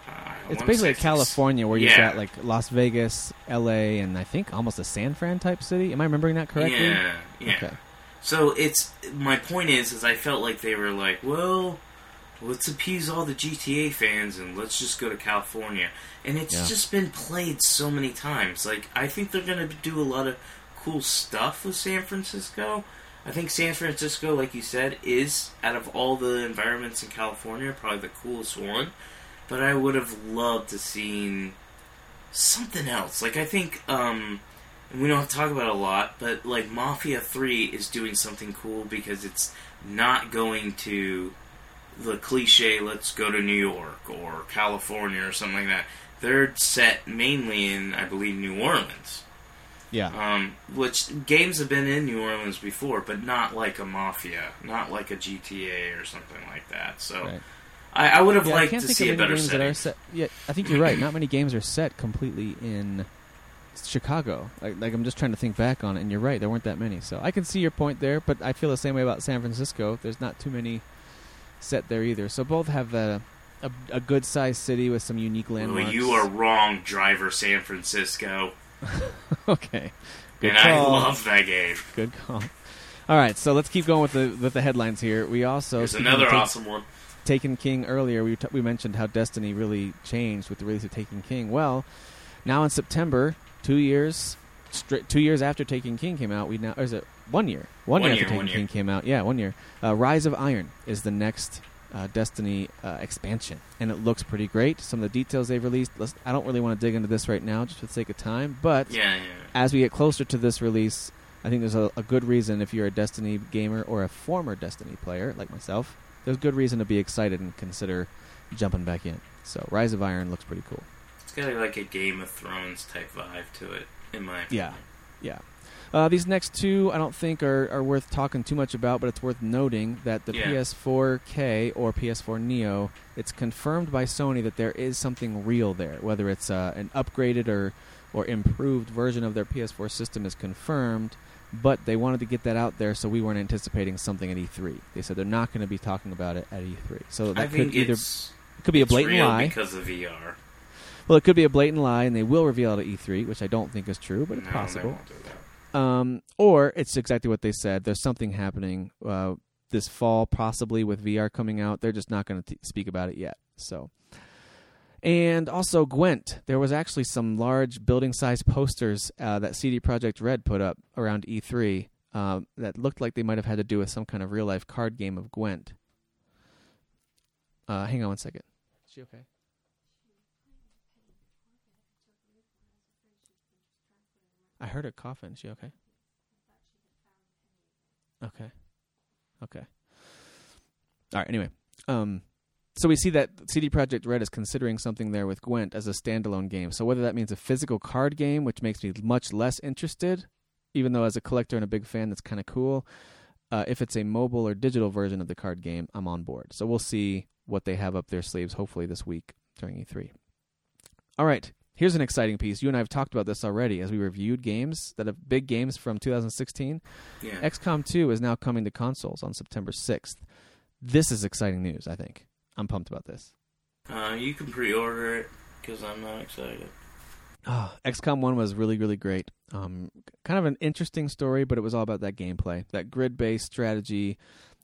It's basically California where you've Yeah. got like Las Vegas, L.A., and I think almost a San Fran type city. Am I remembering that correctly? Yeah. Okay. So it's my point is I felt like they were like, well, let's appease all the GTA fans and let's just go to California. And it's just been played so many times. Like, I think they're going to do a lot of cool stuff with San Francisco. I think San Francisco, like you said, is, out of all the environments in California, probably the coolest one. But I would have loved to seen something else. Like, I think, and we don't have to talk about it a lot, but, like, Mafia 3 is doing something cool because it's not going to the cliche, let's go to New York or California or something like that. They're set mainly in, I believe, New Orleans. Yeah. Which games have been in New Orleans before, but not like a Mafia, not like a GTA or something like that. So Right. I would have I liked can't to think see of a any better games that setting. are set. Yeah, I think you're right. Not many games are set completely in Chicago. Like I'm just trying to think back on it, and you're right. There weren't that many. So I can see your point there, but I feel the same way about San Francisco. There's not too many set there either. So both have a good-sized city with some unique landmarks. Well, you are wrong, Driver San Francisco. Okay. Good And call. I love that game. Good call. All right, so let's keep going with the headlines here. We also There's speaking another of awesome one. Taken King earlier. We mentioned how Destiny really changed with the release of Taken King. Well, now in September, 2 years after Taken King came out, or is it 1 year? 1 year after Taken King came out. Yeah, 1 year. Rise of Iron is the next Destiny expansion, and it looks pretty great. Some of the details they've released. I don't really want to dig into this right now, just for the sake of time. But as we get closer to this release, I think there's a good reason, if you're a Destiny gamer or a former Destiny player like myself, there's good reason to be excited and consider jumping back in. So Rise of Iron looks pretty cool. It's got like a Game of Thrones type vibe to it, in my opinion. Yeah. These next two I don't think are worth talking too much about, but it's worth noting that the PS4K or PS4 Neo, it's confirmed by Sony that there is something real there. Whether it's an upgraded or improved version of their PS4 system is confirmed, but they wanted to get that out there, so we weren't anticipating something at E3. They said they're not going to be talking about it at E3. So that could be a blatant real lie because of VR. Well, it could be a blatant lie, and they will reveal it at E3, which I don't think is true, but it's possible. They won't do that. Or it's exactly what they said. There's something happening this fall, possibly with VR coming out. They're just not going to speak about it yet. So, and also Gwent. There was actually some large building-sized posters that CD Projekt Red put up around E3 that looked like they might have had to do with some kind of real-life card game of Gwent. Hang on one second. Is she okay? I heard her coughing. Is she okay? Okay. All right, anyway. So we see that CD Projekt Red is considering something there with Gwent as a standalone game. So whether that means a physical card game, which makes me much less interested, even though as a collector and a big fan, that's kind of cool. If it's a mobile or digital version of the card game, I'm on board. So we'll see what they have up their sleeves, hopefully this week during E3. All right. Here's an exciting piece. You and I have talked about this already as we reviewed games that have big games from 2016. Yeah. XCOM 2 is now coming to consoles on September 6th. This is exciting news, I think. I'm pumped about this. You can pre-order it because I'm not excited. XCOM 1 was really, really great. Kind of an interesting story, but it was all about that gameplay, that grid-based strategy,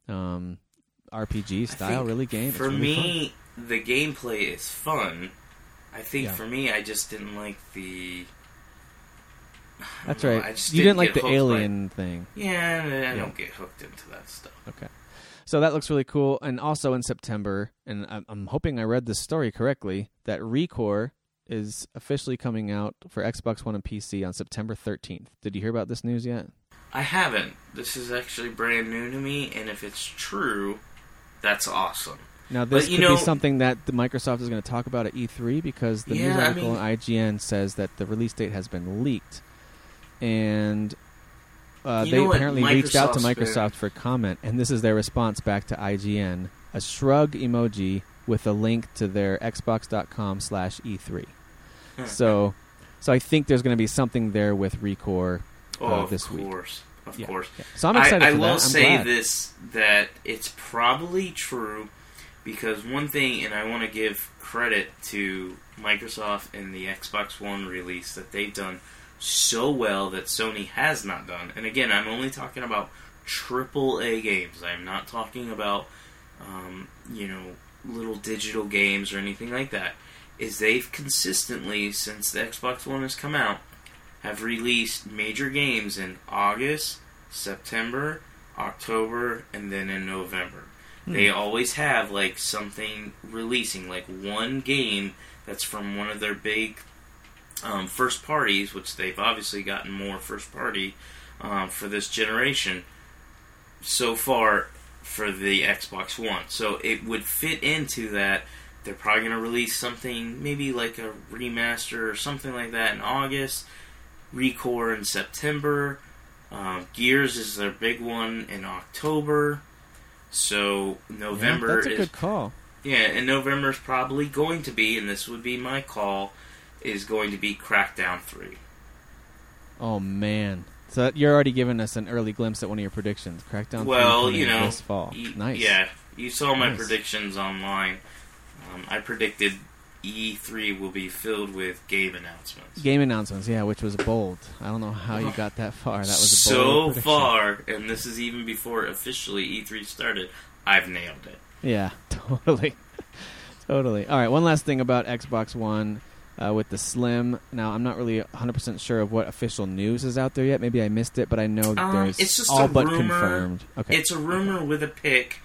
RPG style, really game. For me, the gameplay is fun. I think for me, I just didn't like the... That's right. You didn't like the alien thing. Yeah, I don't get hooked into that stuff. Okay. So that looks really cool. And also in September, and I'm hoping I read this story correctly, that ReCore is officially coming out for Xbox One and PC on September 13th. Did you hear about this news yet? I haven't. This is actually brand new to me, and if it's true, that's awesome. Now, this could be something that the Microsoft is going to talk about at E3 because the news article on IGN says that the release date has been leaked. And they apparently reached out to Microsoft for comment, and this is their response back to IGN, a shrug emoji with a link to their xbox.com/E3. So I think there's going to be something there with ReCore this week. Of course. Yeah. So I'm excited for that. I will say this, that it's probably true, because one thing, and I want to give credit to Microsoft and the Xbox One release, that they've done so well that Sony has not done. And again, I'm only talking about AAA games. I'm not talking about, little digital games or anything like that. Is they've consistently, since the Xbox One has come out, have released major games in August, September, October, and then in November. They always have like something releasing, like one game that's from one of their big first parties, which they've obviously gotten more first party for this generation so far for the Xbox One. So it would fit into that. They're probably going to release something, maybe like a remaster or something like that in August. ReCore in September. Gears is their big one in October. So November that's a good call. Yeah, and November is probably going to be, and this would be my call, is going to be Crackdown 3. Oh, man. So you're already giving us an early glimpse at one of your predictions. Crackdown 3 this fall. Nice. Yeah, you saw my predictions online. I predicted E3 will be filled with game announcements. Game announcements, yeah, which was bold. I don't know how you got that far. That was a bold prediction. Far, and this is even before officially E3 started, I've nailed it. Yeah, totally. Totally. All right, one last thing about Xbox One with the Slim. Now, I'm not really 100% sure of what official news is out there yet. Maybe I missed it, but I know that there's it's just all a but rumor. Confirmed. Okay. It's a rumor with a pic.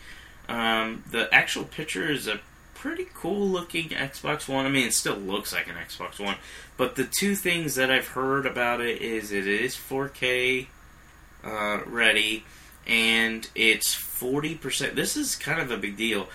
The actual picture is a pretty cool looking Xbox One. I mean, it still looks like an Xbox One, but the two things that I've heard about it is 4K ready, and it's 40%. This is kind of a big deal.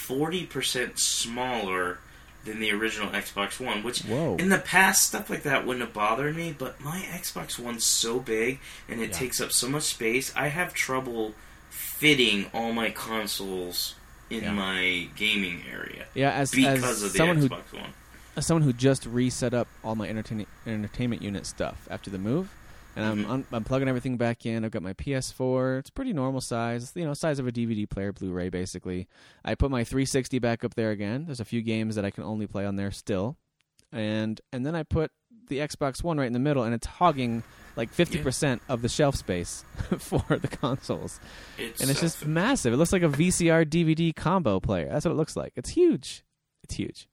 40% smaller than the original Xbox One, which in the past stuff like that wouldn't have bothered me, but my Xbox One's so big and it takes up so much space. I have trouble fitting all my consoles in my gaming area. Yeah, because of the Xbox One. As someone who just reset up all my entertainment unit stuff after the move, and I'm plugging everything back in. I've got my PS4. It's pretty normal size, size of a DVD player, Blu-ray basically. I put my 360 back up there again. There's a few games that I can only play on there still, and then I put the Xbox One right in the middle, and it's hogging like 50% of the shelf space for the consoles. It's just massive. It looks like a VCR DVD combo player. That's what it looks like. It's huge. It's huge.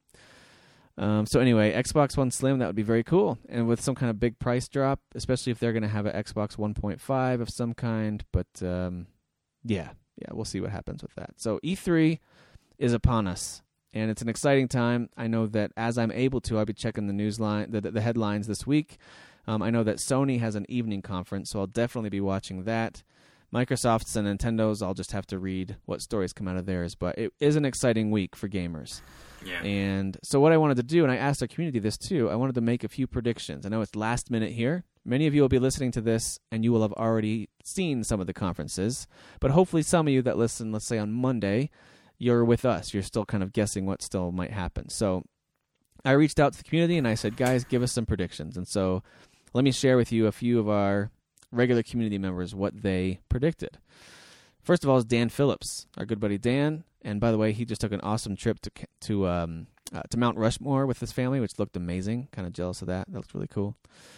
So anyway, Xbox One Slim, that would be very cool. And with some kind of big price drop, especially if they're going to have an Xbox 1.5 of some kind. But yeah, we'll see what happens with that. So E3 is upon us. And it's an exciting time. I know that as I'm able to, I'll be checking the newsline, the headlines this week. I know that Sony has an evening conference, so I'll definitely be watching that. Microsoft's and Nintendo's, I'll just have to read what stories come out of theirs. But it is an exciting week for gamers. Yeah. And so what I wanted to do, and I asked our community this too, I wanted to make a few predictions. I know it's last minute here. Many of you will be listening to this, and you will have already seen some of the conferences. But hopefully some of you that listen, let's say on Monday, you're with us. You're still kind of guessing what still might happen. So I reached out to the community, and I said, guys, give us some predictions. And so let me share with you a few of our regular community members what they predicted. First of all is Dan Phillips, our good buddy Dan. And by the way, he just took an awesome trip to Mount Rushmore with his family, which looked amazing. Kind of jealous of that. That looked really cool.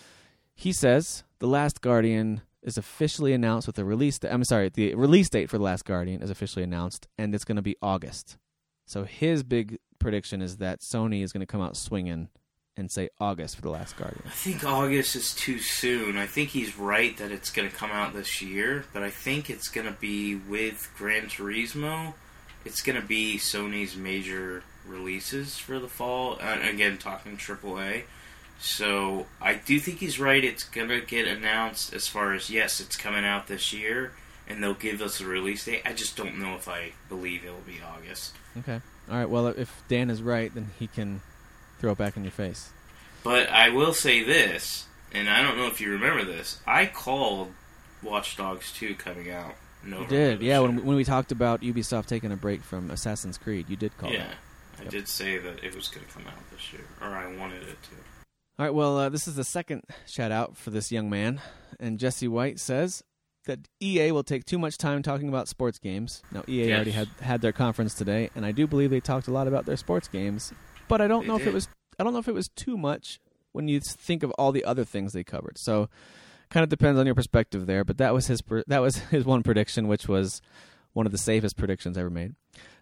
He says The Last Guardian is officially announced with the release the release date for The Last Guardian is officially announced, and it's going to be August. So his big prediction is that Sony is going to come out swinging and say August for The Last Guardian. I think August is too soon. I think he's right that it's going to come out this year, but I think it's going to be with Gran Turismo. It's going to be Sony's major releases for the fall. Again, talking AAA. So I do think he's right. It's going to get announced as far as, yes, it's coming out this year, and they'll give us a release date. I just don't know if I believe it will be August. Okay. All right. Well, if Dan is right, then he can throw it back in your face. But I will say this, and I don't know if you remember this, I called Watch Dogs 2 coming out. You did, yeah. When we talked about Ubisoft taking a break from Assassin's Creed, you did call that. Yeah, I did say that it was going to come out this year, or I wanted it to. All right, well, this is the second shout-out for this young man, and Jesse White says, that EA will take too much time talking about sports games. Now, EA already had their conference today, and I do believe they talked a lot about their sports games. But I don't know if it was too much when you think of all the other things they covered. So, kind of depends on your perspective there. But that was his one prediction, which was one of the safest predictions ever made.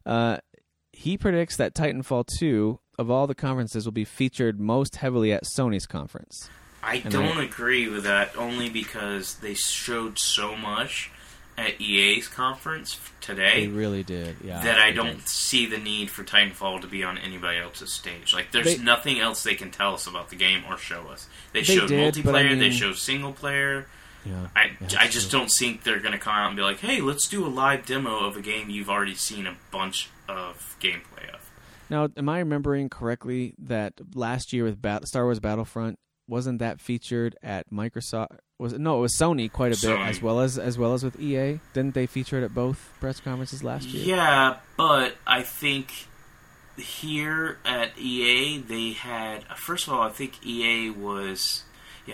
He predicts that Titanfall 2 of all the conferences will be featured most heavily at Sony's conference. I don't agree with that, only because they showed so much at EA's conference today. They really did, yeah. That I don't see the need for Titanfall to be on anybody else's stage. Like, there's nothing else they can tell us about the game or show us. They showed multiplayer, they showed single player. Yeah, I just don't think they're going to come out and be like, hey, let's do a live demo of a game you've already seen a bunch of gameplay of. Now, am I remembering correctly that last year with Star Wars Battlefront, wasn't that featured at Microsoft? It was Sony quite a bit, as well as with EA. Didn't they feature it at both press conferences last year? Yeah, but I think here at EA they had. First of all, I think EA was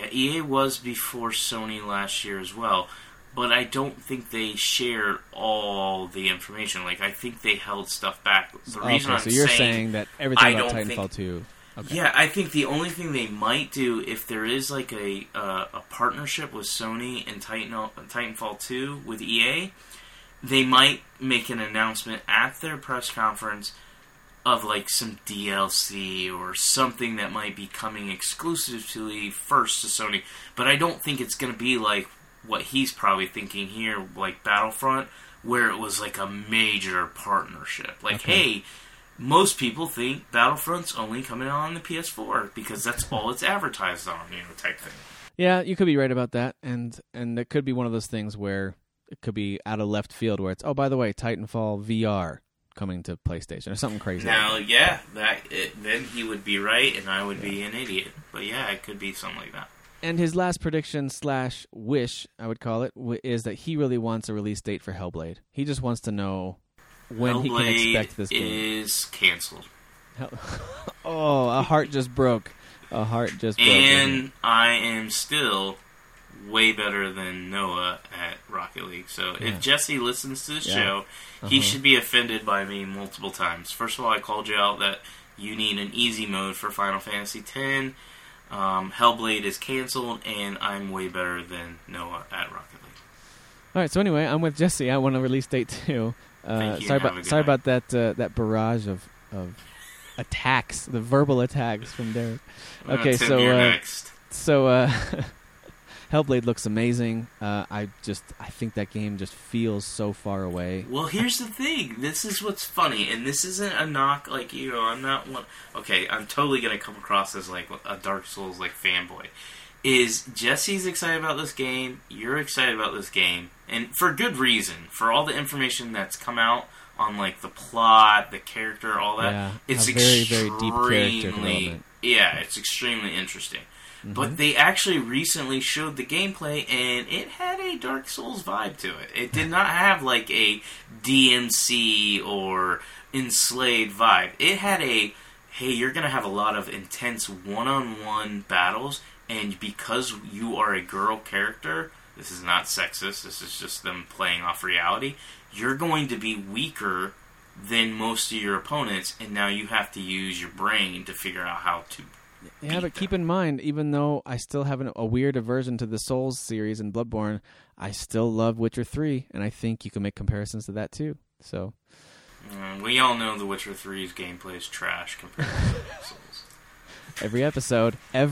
before Sony last year as well. But I don't think they shared all the information. Like, I think they held stuff back. The reason I'm saying that everything about Titanfall 2. Okay. Yeah, I think the only thing they might do, if there is like a partnership with Sony and Titanfall 2 with EA, they might make an announcement at their press conference of like some DLC or something that might be coming exclusively first to Sony. But I don't think it's going to be like what he's probably thinking here, like Battlefront, where it was like a major partnership. Like, hey, most people think Battlefront's only coming out on the PS4 because that's all it's advertised on, type thing. Yeah, you could be right about that, and it could be one of those things where it could be out of left field where it's, oh, by the way, Titanfall VR coming to PlayStation or something crazy. Now, then he would be right and I would be an idiot. But yeah, it could be something like that. And his last prediction / wish, I would call it, is that he really wants a release date for Hellblade. He just wants to know when he can expect this game. Hellblade is canceled. Oh, a heart just broke. And I am still way better than Noah at Rocket League. So if Jesse listens to this show, he should be offended by me multiple times. First of all, I called you out that you need an easy mode for Final Fantasy X. Hellblade is canceled, and I'm way better than Noah at Rocket League. All right, so anyway, I'm with Jesse. I want a release date too. Sorry about that barrage of attacks, the verbal attacks from Derek. Okay, so Hellblade looks amazing. I think that game just feels so far away. Well, here's the thing. This is what's funny, and this isn't a knock. Like, I'm not one. Okay, I'm totally gonna come across as like a Dark Souls like fanboy. Is Jesse's excited about this game? You're excited about this game, and for good reason. For all the information that's come out on like the plot, the character, all that. Yeah, it's very deep character development. Yeah, it's extremely interesting. Mm-hmm. But they actually recently showed the gameplay, and it had a Dark Souls vibe to it. It did not have like a DMC or Enslaved vibe. It had a, hey, you're going to have a lot of intense one-on-one battles, and because you are a girl character, this is not sexist, this is just them playing off reality, you're going to be weaker than most of your opponents, and now you have to use your brain to figure out how to Yeah, but keep in mind, even though I still have a weird aversion to the Souls series and Bloodborne, I still love Witcher 3, and I think you can make comparisons to that too. So, we all know The Witcher 3's gameplay is trash compared to Souls. Every episode. All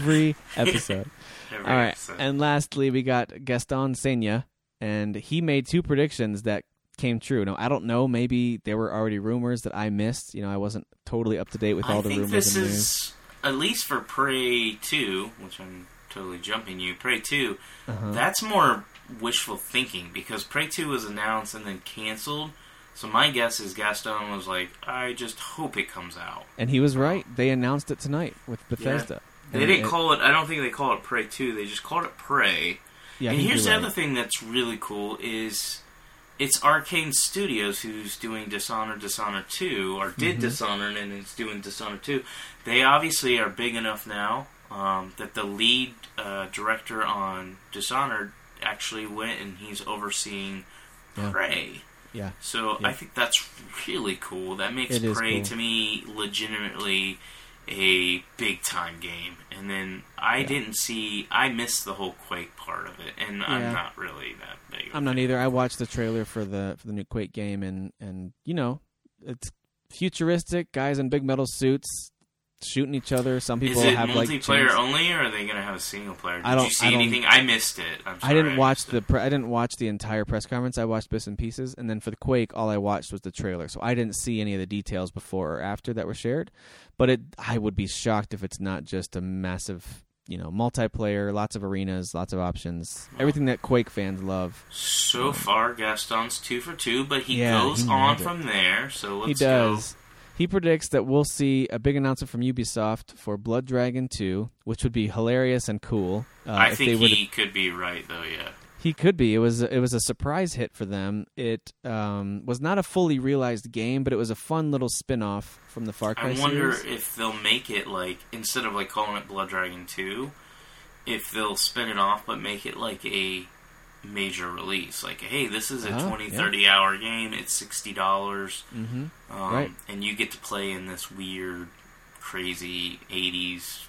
right, and lastly, we got Gaston Senya, and he made 2 predictions that came true. Now, I don't know, maybe there were already rumors that I missed. I wasn't totally up to date with all the rumors and news. At least for Prey 2, which I'm totally jumping you, Prey 2, that's more wishful thinking, because Prey 2 was announced and then canceled. So my guess is Gaston was like, I just hope it comes out. And he was right. They announced it tonight with Bethesda. Yeah. They didn't call it, I don't think they called it Prey 2, they just called it Prey. Yeah, and here's the other thing that's really cool is it's Arcane Studios who's doing Dishonored 2, or did Dishonored, and it's doing Dishonored 2. They obviously are big enough now that the lead director on Dishonored actually went and he's overseeing Yeah. Prey. Yeah. So Yeah. I think that's really cool. That makes It is Prey cool. to me legitimately a big time game. And then I missed the whole Quake part of it, and Yeah. I'm not really that big. I'm not either. I watched the trailer for the new Quake game, and you know, it's futuristic, guys in big metal suits shooting each other. Some people Is it have like multiplayer chains. only, or are they going to have a single player? Did I don't- you see I don't- anything? I missed it. I'm sorry, I didn't watch missed the it. I didn't watch the entire press conference. I watched bits and pieces, and then for the Quake, all I watched was the trailer. So I didn't see any of the details before or after that were shared. But I would be shocked if it's not just a massive, you know, multiplayer, lots of arenas, lots of options, everything that Quake fans love. So far, Gaston's 2 for 2, but he Yeah, goes he on nailed it. from there. So let's He does. He predicts that we'll see a big announcement from Ubisoft for Blood Dragon 2, which would be hilarious and cool. I if think they would. he could be right, though. Yeah. He could be. It was a surprise hit for them. It was not a fully realized game, but it was a fun little spin-off from the Far Cry I wonder series. if they'll make it like, instead of like calling it Blood Dragon 2, if they'll spin it off but make it like a major release. Like, hey, this is a 20, 30 hour game. It's $60. Mm-hmm. Right. And you get to play in this weird, crazy 80s,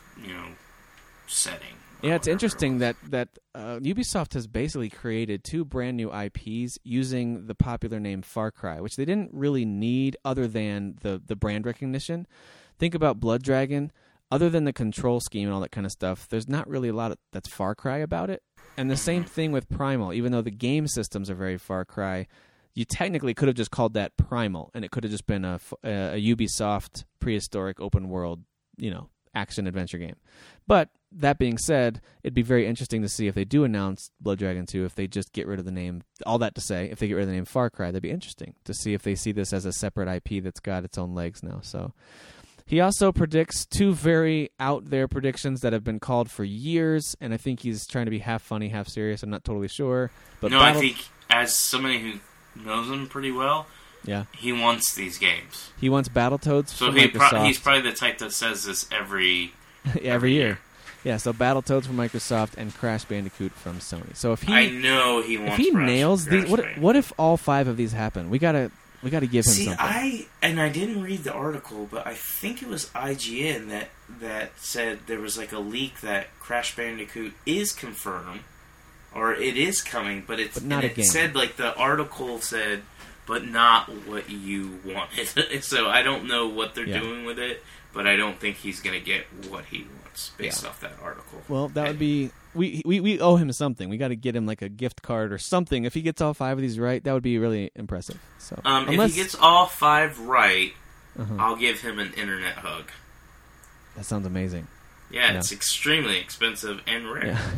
setting. Yeah, it's Whatever interesting it was. that Ubisoft has basically created 2 brand new IPs using the popular name Far Cry, which they didn't really need other than the brand recognition. Think about Blood Dragon. Other than the control scheme and all that kind of stuff, there's not really a lot that's Far Cry about it. And the same thing with Primal. Even though the game systems are very Far Cry, you technically could have just called that Primal, and it could have just been a Ubisoft prehistoric open world, action adventure game. But that being said, it'd be very interesting to see if they do announce Blood Dragon 2, if they just get rid of the name. All that to say, if they get rid of the name Far Cry, that'd be interesting to see if they see this as a separate IP that's got its own legs now. So he also predicts 2 very out there predictions that have been called for years, and I think he's trying to be half funny, half serious. I'm not totally sure. But I think as somebody who knows him pretty well, yeah, he wants these games. he wants Battletoads So from he's Microsoft. probably the type that says this every every year. Yeah, so Battletoads from Microsoft and Crash Bandicoot from Sony. So if I he know he wants. nails these, Crash what Bandicoot. if all 5 of these happen? We gotta give him See, something. I didn't read the article, but I think it was IGN that said there was like a leak that Crash Bandicoot is confirmed, or it is coming, but not a game. said like the article said, but not what you wanted. So I don't know what they're doing with it, but I don't think he's gonna get what he wants based off that article. Well, that would be we owe him something. We got to get him like a gift card or something. If he gets all 5 of these right, that would be really impressive. So if he gets all 5 right, Uh-huh. I'll give him an internet hug. that sounds amazing. Yeah, Yeah. it's extremely expensive and rare. Yeah.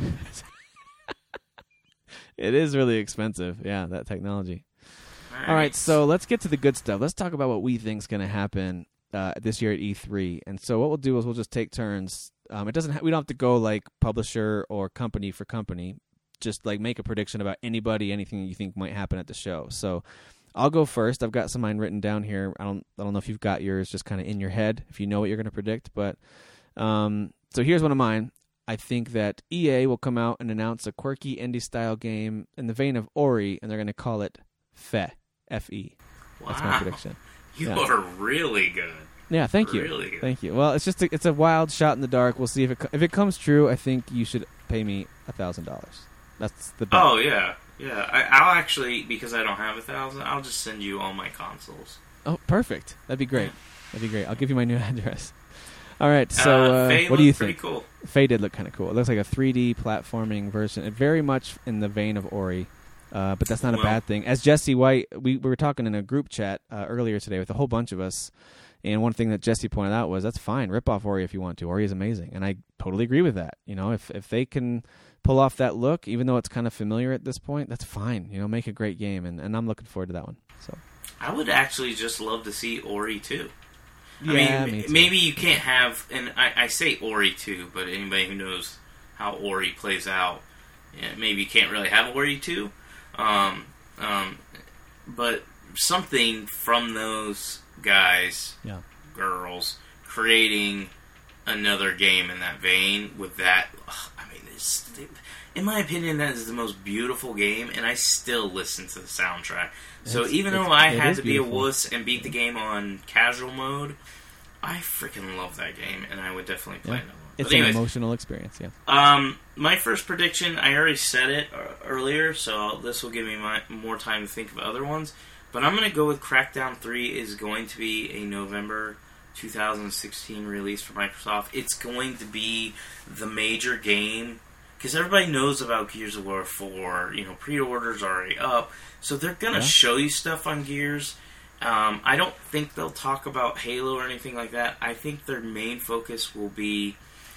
It is really expensive. Yeah, that technology. All right, so let's get to the good stuff. Let's talk about what we think is going to happen this year at E3. And so what we'll do is we'll just take turns. We don't have to go like publisher or company for company. Just like make a prediction about anybody, anything you think might happen at the show. So I'll go first. I've got some of mine written down here. I don't know if you've got yours just kind of in your head, if you know what you're going to predict. But so here's one of mine. I think that EA will come out and announce a quirky indie-style game in the vein of Ori, and they're going to call it Fe. F-E. That's my Wow. prediction. You Yeah. are really good. Yeah, thank you. Really good. Thank you. Well, it's just it's a wild shot in the dark. We'll see if it comes true. I think you should pay me $1,000. That's the bet. Oh, yeah. Yeah, I'll actually, because I don't have 1,000, I'll just send you all my consoles. Oh, perfect. That'd be great. That'd be great. I'll give you my new address. All right, so Faye what do you looked pretty think? cool. Faye did look kind of cool. It looks like a 3D platforming version, very much in the vein of Ori, but that's not a bad thing. As Jesse White, we were talking in a group chat earlier today with a whole bunch of us, and one thing that Jesse pointed out was, that's fine. Rip off Ori if you want to. Ori is amazing, and I totally agree with that. If they can pull off that look, even though it's kind of familiar at this point, that's fine. Make a great game, and I'm looking forward to that one. So I would actually just love to see Ori 2. yeah, I mean, me too. maybe you can't have, and I say Ori 2, but anybody who knows how Ori plays out, maybe you can't really have Ori 2. But something from those guys, girls, creating another game in that vein with that. I mean, in my opinion, that is the most beautiful game, and I still listen to the soundtrack. So even though it I had to beautiful. be a wuss and beat the game on casual mode, I freaking love that game, and I would definitely play another one. It's But anyways, an emotional experience, yeah. my first prediction, I already said it earlier, so this will give me more time to think of other ones. But I'm going to go with Crackdown 3 is going to be a November 2016 release for Microsoft. It's going to be the major game, because everybody knows about Gears of War 4. You know, pre-orders are already up, so they're going to show you stuff on Gears. I don't think they'll talk about Halo or anything like that. I think their main focus will be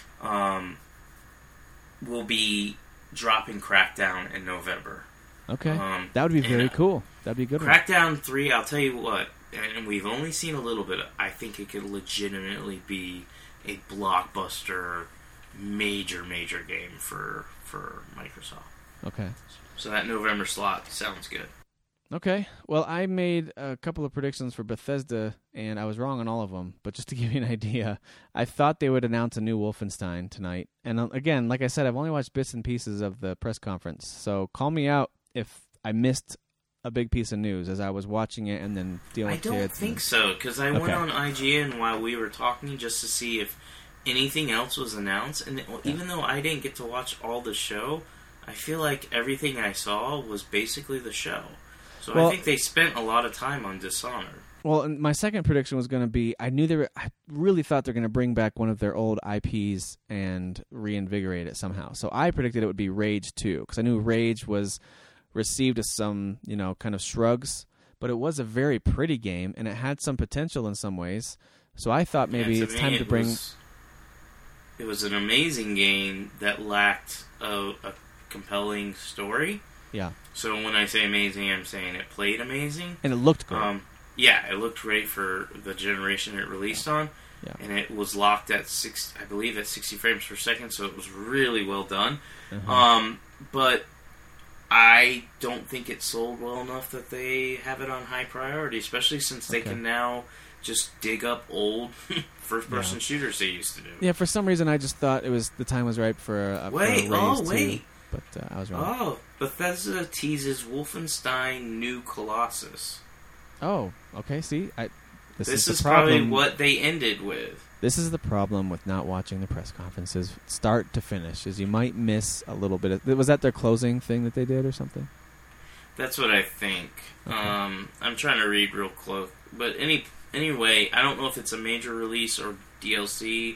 dropping Crackdown in November. Okay. That would be very cool. That'd be a good one. Crackdown 3, I'll tell you what, and we've only seen a little bit, I think it could legitimately be a blockbuster, major game for Microsoft. Okay. So that November slot sounds good. Okay. Well, I made a couple of predictions for Bethesda, and I was wrong on all of them. But just to give you an idea, I thought they would announce a new Wolfenstein tonight. And again, like I said, I've only watched bits and pieces of the press conference. So call me out if I missed a big piece of news as I was watching it and then dealing with kids. I don't think so, because I went on IGN while we were talking just to see if anything else was announced. And even though I didn't get to watch all the show, I feel like everything I saw was basically the show. So I think they spent a lot of time on Dishonored. Well, and my second prediction was going to be, I really thought they're going to bring back one of their old IPs and reinvigorate it somehow. So I predicted it would be Rage 2, because I knew Rage was received as some, kind of shrugs, but it was a very pretty game, and it had some potential in some ways. So I thought maybe it's time to bring... It was an amazing game that lacked a compelling story. Yeah. So when I say amazing, I'm saying it played amazing. And it looked great. Yeah, it looked great for the generation it released on. Yeah. And it was locked at 60 frames per second, so it was really well done. Uh-huh. But I don't think it sold well enough that they have it on high priority, especially since they can now just dig up old first-person shooters they used to do. Yeah, for some reason I just thought the time was ripe for a Rage 2. But I was wrong. Oh, Bethesda teases Wolfenstein New Colossus. Oh, okay. See, this is probably what they ended with. This is the problem with not watching the press conferences, start to finish, is you might miss a little bit. Was that their closing thing that they did or something? That's what I think. Okay. I'm trying to read real close, but anyway, I don't know if it's a major release or DLC,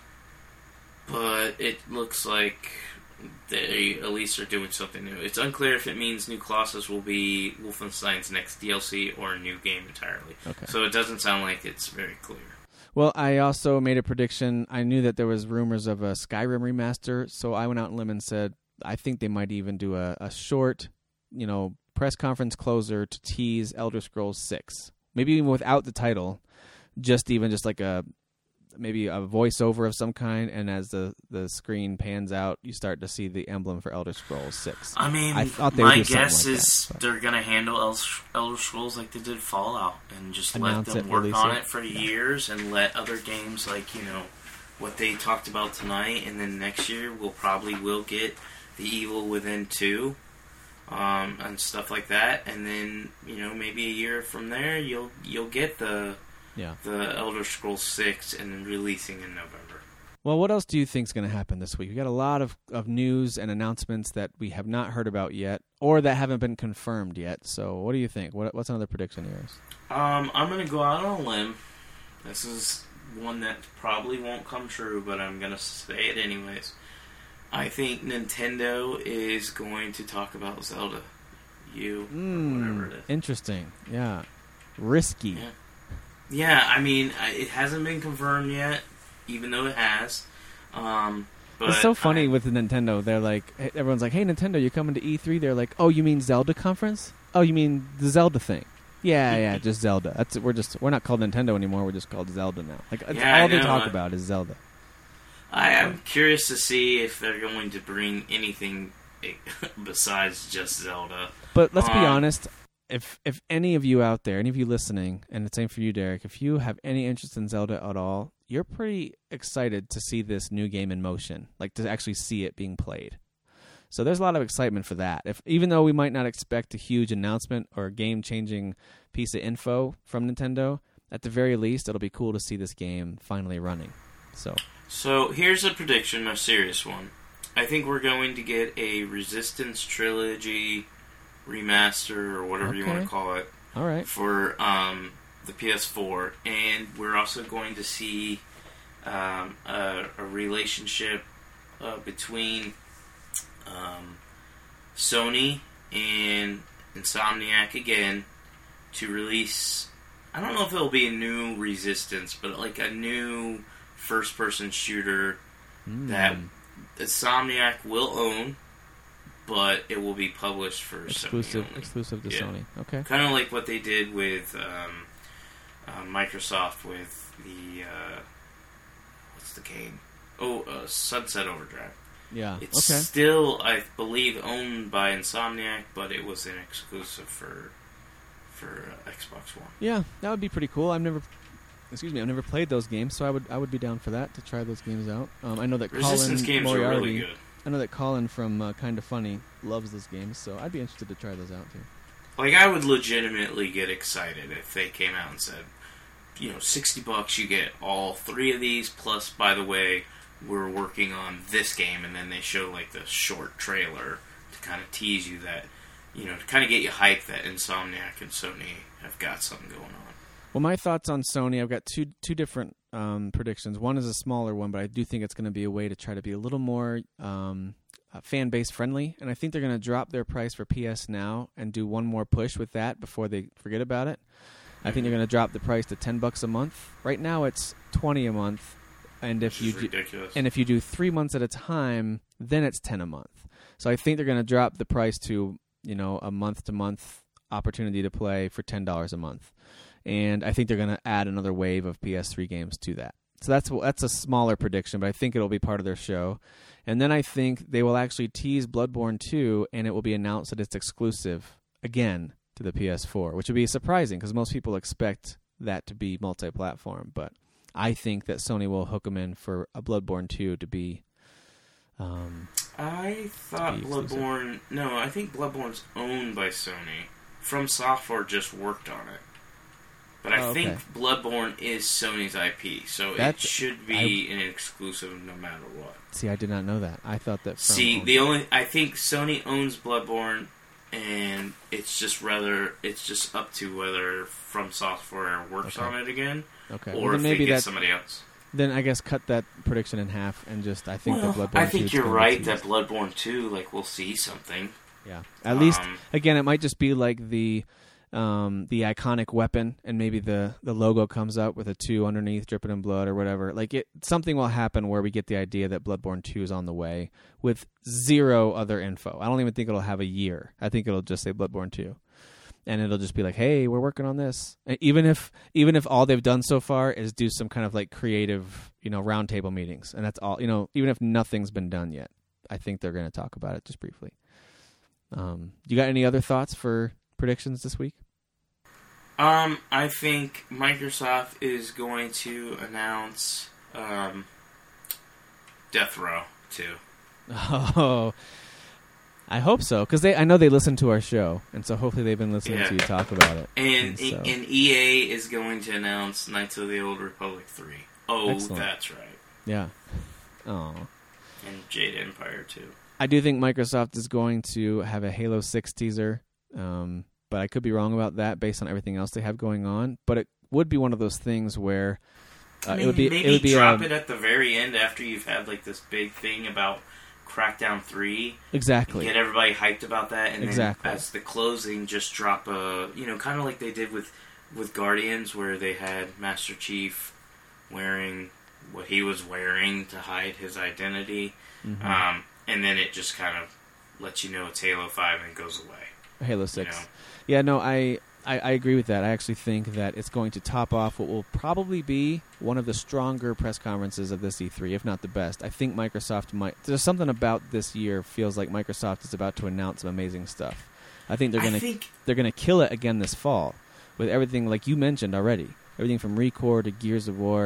but it looks like they at least are doing something new. It's unclear if it means New Colossus will be Wolfenstein's next DLC or a new game entirely. Okay. So it doesn't sound like it's very clear. Well, I also made a prediction. I knew that there was rumors of a Skyrim remaster, so I went out on a limb and said I think they might even do a short, press conference closer to tease Elder Scrolls 6. Maybe even without the title, just like maybe a voiceover of some kind, and as the screen pans out, you start to see the emblem for Elder Scrolls 6. I mean, I thought my guess is they're going to handle Elder Scrolls like they did Fallout, and just let them work on it for years, and let other games like, what they talked about tonight, and then next year we'll get The Evil Within 2, and stuff like that, and then, maybe a year from there, you'll get the Elder Scrolls 6 and releasing in November. Well, what else do you think is going to happen this week? We got a lot of news and announcements that we have not heard about yet, or that haven't been confirmed yet. So, what do you think? What's another prediction of yours? I'm going to go out on a limb. This is one that probably won't come true, but I'm going to say it anyways. I think Nintendo is going to talk about Zelda U, or whatever it is. Interesting. Yeah. Risky. Yeah. Yeah, I mean, it hasn't been confirmed yet, even though it has. But it's so funny with the Nintendo. They're like, everyone's like, "Hey, Nintendo, you coming to E3?" They're like, "Oh, you mean Zelda conference? Oh, you mean the Zelda thing?" Yeah, just Zelda. We're not called Nintendo anymore. We're just called Zelda now. Like all they talk about is Zelda. I am curious to see if they're going to bring anything besides just Zelda. But let's be honest. If any of you out there, any of you listening, and the same for you, Derek, if you have any interest in Zelda at all, you're pretty excited to see this new game in motion, like to actually see it being played. So there's a lot of excitement for that. Even though we might not expect a huge announcement or a game-changing piece of info from Nintendo, at the very least, it'll be cool to see this game finally running. So here's a prediction, a serious one. I think we're going to get a Resistance Trilogy remaster, or whatever you want to call it, all right, for the PS4. And we're also going to see a relationship between Sony and Insomniac again to release, I don't know if it'll be a new Resistance, but like a new first-person shooter that Insomniac will own, but it will be published for exclusive to yeah. Sony. Okay, kind of like what they did with Microsoft with the what's the game? Sunset Overdrive. Yeah, It's okay. still, I believe, owned by Insomniac, but it was an exclusive for Xbox One. Yeah, that would be pretty cool. I've never played those games, so I would be down for that, to try those games out. I know that Resistance Colin games Moriarty, are really good. I know that Colin from Kinda Funny loves those games, so I'd be interested to try those out too. Like, I would legitimately get excited if they came out and said, $60 you get all 3 of these, plus, by the way, we're working on this game, and then they show like the short trailer to kind of tease you that, to kind of get you hyped that Insomniac and Sony have got something going on. Well, my thoughts on Sony, I've got two different predictions. One is a smaller one, but I do think it's going to be a way to try to be a little more fan-base friendly, and I think they're going to drop their price for PS Now and do one more push with that before they forget about it. I think they're going to drop the price to $10 a month. Right now it's $20 a month. And if you do 3 months at a time, then it's $10 a month. So I think they're going to drop the price to a month-to-month opportunity to play for $10 a month, and I think they're going to add another wave of PS3 games to that. So that's a smaller prediction, but I think it'll be part of their show. And then I think they will actually tease Bloodborne 2, and it will be announced that it's exclusive again to the PS4, which would be surprising because most people expect that to be multi-platform, but I think that Sony will hook them in for a Bloodborne 2 to be. I thought Bloodborne. No, I think Bloodborne's owned by Sony. From Software just worked on it, but I think Bloodborne is Sony's IP, so it should be an exclusive no matter what. See, I did not know that. I thought that. I think Sony owns Bloodborne, and it's just up to whether From Software works on it again. Okay. Or if maybe they get somebody else. Then I guess cut that prediction in half and just I think that Bloodborne 2. I think you're right that Bloodborne 2, we'll see something. Yeah. At least again, it might just be like the iconic weapon, and maybe the logo comes up with a 2 underneath, dripping in blood or whatever. Something will happen where we get the idea that Bloodborne 2 is on the way with zero other info. I don't even think it'll have a year. I think it'll just say Bloodborne 2. And it'll just be like, hey, we're working on this. Even if all they've done so far is do some kind of creative, roundtable meetings, and that's all. Even if nothing's been done yet, I think they're going to talk about it just briefly. You got any other thoughts for predictions this week? I think Microsoft is going to announce Death Row 2. Oh. I hope so, because I know they listen to our show, and so hopefully they've been listening to you talk about it. And EA is going to announce Knights of the Old Republic 3. Oh, excellent. That's right. Yeah. Oh. And Jade Empire 2. I do think Microsoft is going to have a Halo 6 teaser, but I could be wrong about that based on everything else they have going on. But it would be one of those things where it would be drop it at the very end after you've had this big thing about Crackdown 3. Exactly. Get everybody hyped about that, and then as the closing, just drop a, kind of like they did with Guardians, where they had Master Chief wearing what he was wearing to hide his identity, and then it just kind of lets you know it's Halo 5 and it goes away. Halo 6. Yeah, no, I agree with that. I actually think that it's going to top off what will probably be one of the stronger press conferences of this E3, if not the best. I think Microsoft might... There's something about this year feels like Microsoft is about to announce some amazing stuff. I think they're going to kill it again this fall with everything like you mentioned already. Everything from ReCore to Gears of War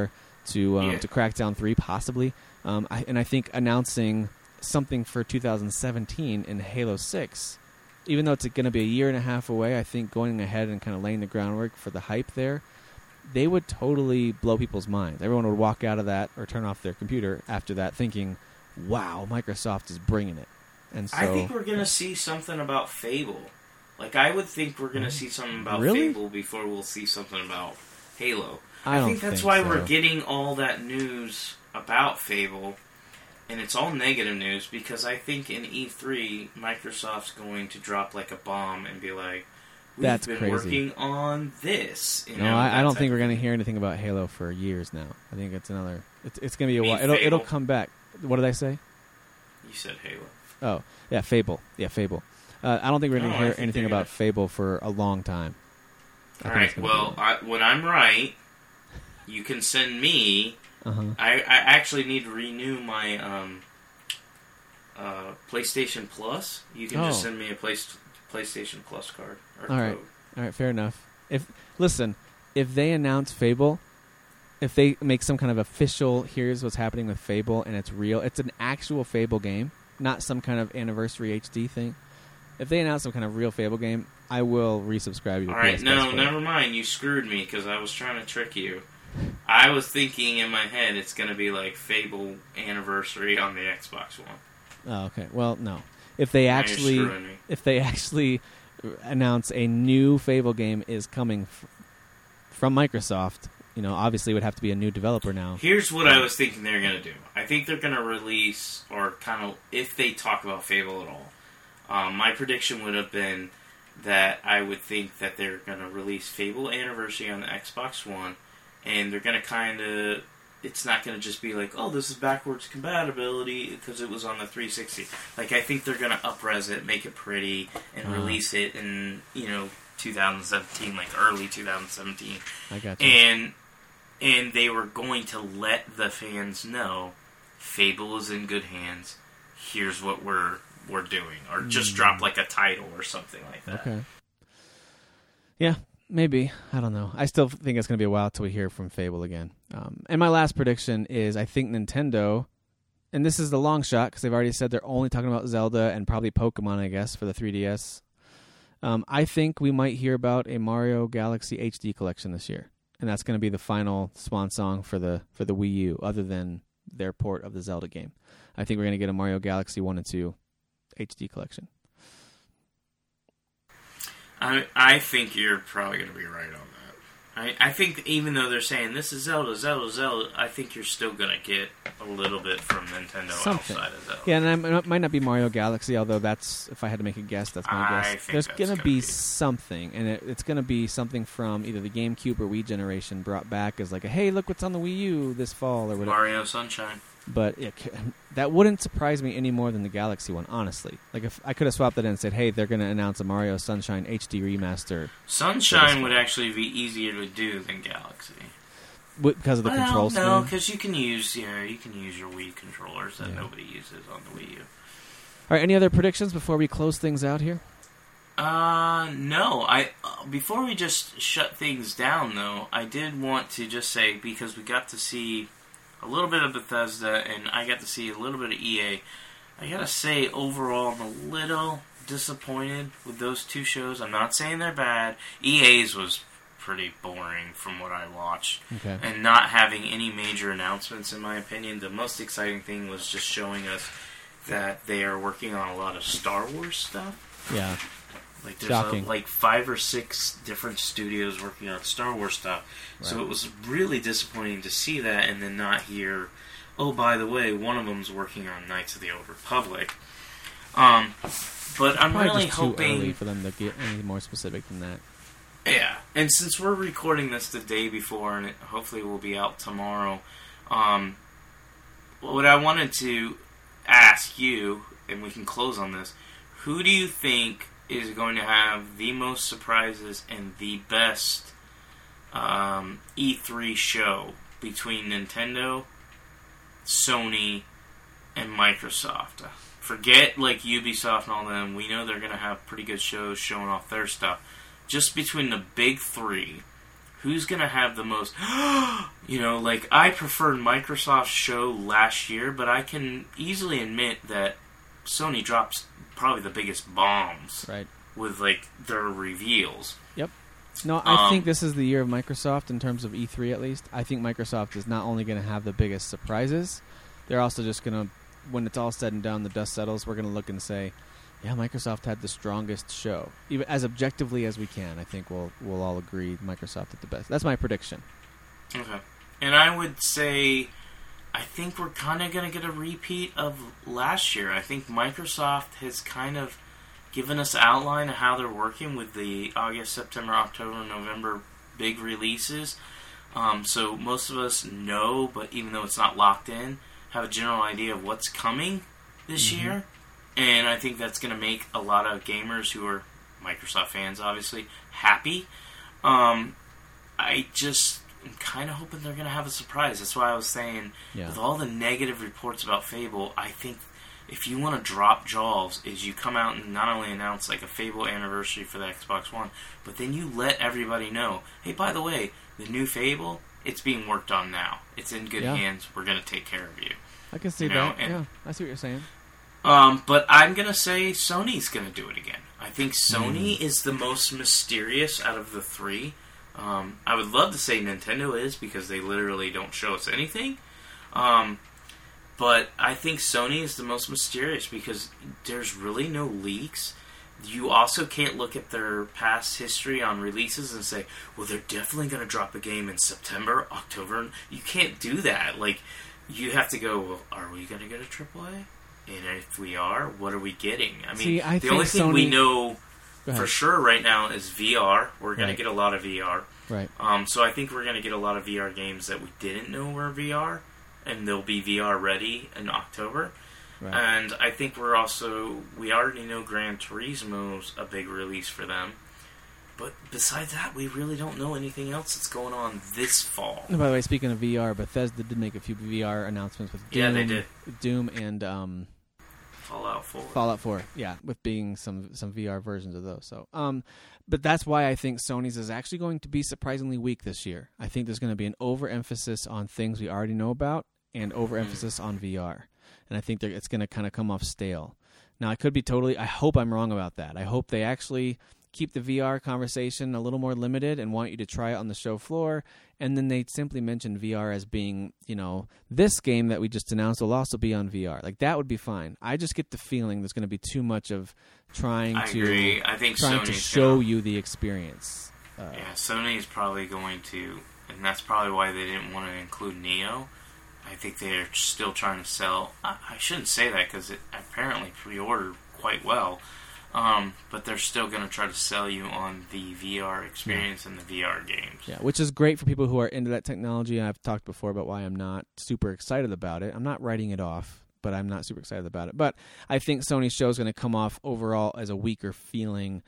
to Crackdown 3, possibly. I think announcing something for 2017 in Halo 6, even though it's going to be a year and a half away, I think going ahead and kind of laying the groundwork for the hype there, they would totally blow people's minds. Everyone would walk out of that or turn off their computer after that thinking, wow, Microsoft is bringing it. And so, I think we're going to see something about Fable. Like, I would think we're going to see something about Really? Fable before we'll see something about Halo. I don't think that's think why so. we're getting all that news about Fable, and it's all negative news, because I think in E3, Microsoft's going to drop like a bomb and be like, we've That's been crazy. working on this. You No, know, I that don't type think we're of going to thing. hear anything about Halo for years now. I think it's another. It's going to be a You while. mean It'll Fable? come back. What did I say? You said Halo. Oh, yeah, Fable. Yeah, Fable. I don't think we're going No, to I hear think anything they're about gonna- Fable for a long time. I All think it's right, gonna well, when I'm right, you can send me... Uh-huh. I actually need to renew my PlayStation Plus. You can just Oh. send me a PlayStation Plus card. Or All right. code. All right, fair enough. If they announce Fable, if they make some kind of official, here's what's happening with Fable, and it's real, it's an actual Fable game, not some kind of anniversary HD thing. If they announce some kind of real Fable game, I will resubscribe you to All right, PS no, Plus. never mind. You screwed me because I was trying to trick you. I was thinking in my head it's going to be like Fable Anniversary on the Xbox One. Oh, okay. Well, no. If they Now you're screwing me. announce a new Fable game is coming from Microsoft, obviously it would have to be a new developer now. Here's what I was thinking they're going to do. I think they're going to release, or kind of, if they talk about Fable at all, my prediction would have been that I would think that they're going to release Fable Anniversary on the Xbox One, and they're going to kind of, it's not going to just be like, oh, this is backwards compatibility because it was on the 360. Like, I think they're going to up-res it, make it pretty, and release it in, 2017, like early 2017. I got you. And they were going to let the fans know Fable is in good hands. Here's what we're doing, or just drop like a title or something like that. Okay. Yeah, maybe. I don't know. I still think it's going to be a while till we hear from Fable again. And my last prediction is I think Nintendo, and this is the long shot because they've already said they're only talking about Zelda and probably Pokemon, I guess, for the 3DS. I think we might hear about a Mario Galaxy HD collection this year. And that's going to be the final swan song for the Wii U, other than their port of the Zelda game. I think we're going to get a Mario Galaxy 1 and 2 HD collection. I think you're probably going to be right on that. I think even though they're saying this is Zelda, I think you're still going to get a little bit from Nintendo Something. outside of Zelda. Yeah, and it might not be Mario Galaxy, although that's, if I had to make a guess, that's my I guess. think There's that's going to gonna be be- something, and it's going to be something from either the GameCube or Wii generation brought back as like, hey, look what's on the Wii U this fall or whatever. Mario Sunshine. But that wouldn't surprise me any more than the Galaxy one, honestly. Like, if I could have swapped that in and said, hey, they're going to announce a Mario Sunshine HD remaster Sunshine would actually be easier to do than Galaxy. because of the control scheme. No, because you can use your Wii controllers that nobody uses on the Wii U. All right, any other predictions before we close things out here? No. Before we just shut things down, though, I did want to just say, because we got to see a little bit of Bethesda, and I got to see a little bit of EA, I gotta say, overall, I'm a little disappointed with those two shows. I'm not saying they're bad. EA's was pretty boring from what I watched. Okay. And not having any major announcements, in my opinion. The most exciting thing was just showing us that they are working on a lot of Star Wars stuff. Yeah. Like there's Shocking. like 5 or 6 different studios working on Star Wars stuff. So Right. it was really disappointing to see that and then not hear, oh, by the way, one of them's working on Knights of the Old Republic. But I'm Probably really just too early hoping... for them to get any more specific than that. Yeah, and since we're recording this the day before, and it hopefully will be out tomorrow, what I wanted to ask you, and we can close on this, who do you think is going to have the most surprises and the best E3 show between Nintendo, Sony, and Microsoft? Forget like Ubisoft and all them. We know they're going to have pretty good shows showing off their stuff. Just between the big three, who's going to have the most... like, I preferred Microsoft's show last year, but I can easily admit that Sony drops probably the biggest bombs with, like, their reveals. Yep. No, I think this is the year of Microsoft in terms of E3 at least. I think Microsoft is not only going to have the biggest surprises, they're also just going to, when it's all said and done, the dust settles, we're going to look and say, yeah, Microsoft had the strongest show. Even as objectively as we can, I think we'll all agree Microsoft did the best. That's my prediction. Okay. And I would say, I think we're kind of going to get a repeat of last year. I think Microsoft has kind of given us an outline of how they're working with the August, September, October, November big releases. So most of us know, but even though it's not locked in, have a general idea of what's coming this year. And I think that's going to make a lot of gamers who are Microsoft fans, obviously, happy. I just am kind of hoping they're going to have a surprise. That's why I was saying, with all the negative reports about Fable, I think if you want to drop Jaws, is you come out and not only announce like a Fable anniversary for the Xbox One, but then you let everybody know, hey, by the way, the new Fable, it's being worked on now. It's in good hands. We're going to take care of you. I can see that. And, I see what you're saying. But I'm going to say Sony's going to do it again. I think Sony is the most mysterious out of the three. I would love to say Nintendo is, because they literally don't show us anything. But I think Sony is the most mysterious because there's really no leaks. You also can't look at their past history on releases and say, well, they're definitely going to drop a game in September, October. You can't do that. Like, you have to go, well, are we going to get a AAA? And if we are, what are we getting? I mean, the only thing we know for sure right now is VR. We're going to get a lot of VR. Right. So I think we're going to get a lot of VR games that we didn't know were VR, and they'll be VR ready in October. Right. And I think we already know Gran Turismo's a big release for them. But besides that, we really don't know anything else that's going on this fall. And by the way, speaking of VR, Bethesda did make a few VR announcements with Doom. Yeah, they did. Doom and Fallout 4. Fallout 4, yeah, with being some VR versions of those. So, but that's why I think Sony's is actually going to be surprisingly weak this year. I think there's going to be an overemphasis on things we already know about and overemphasis on VR. And I think it's going to kind of come off stale. Now, I could be I hope I'm wrong about that. I hope they actually keep the VR conversation a little more limited and want you to try it on the show floor. And then they simply mention VR as being, this game that we just announced will also be on VR. Like, that would be fine. I just get the feeling there's going to be too much of trying to show you the experience. Sony is probably going to, and that's probably why they didn't want to include Neo. I think they're still trying to sell. I shouldn't say that because it apparently pre-ordered quite well. But they're still going to try to sell you on the VR experience and the VR games. Yeah, which is great for people who are into that technology. I've talked before about why I'm not super excited about it. I'm not writing it off, but I'm not super excited about it. But I think Sony's show is going to come off overall as a weaker feeling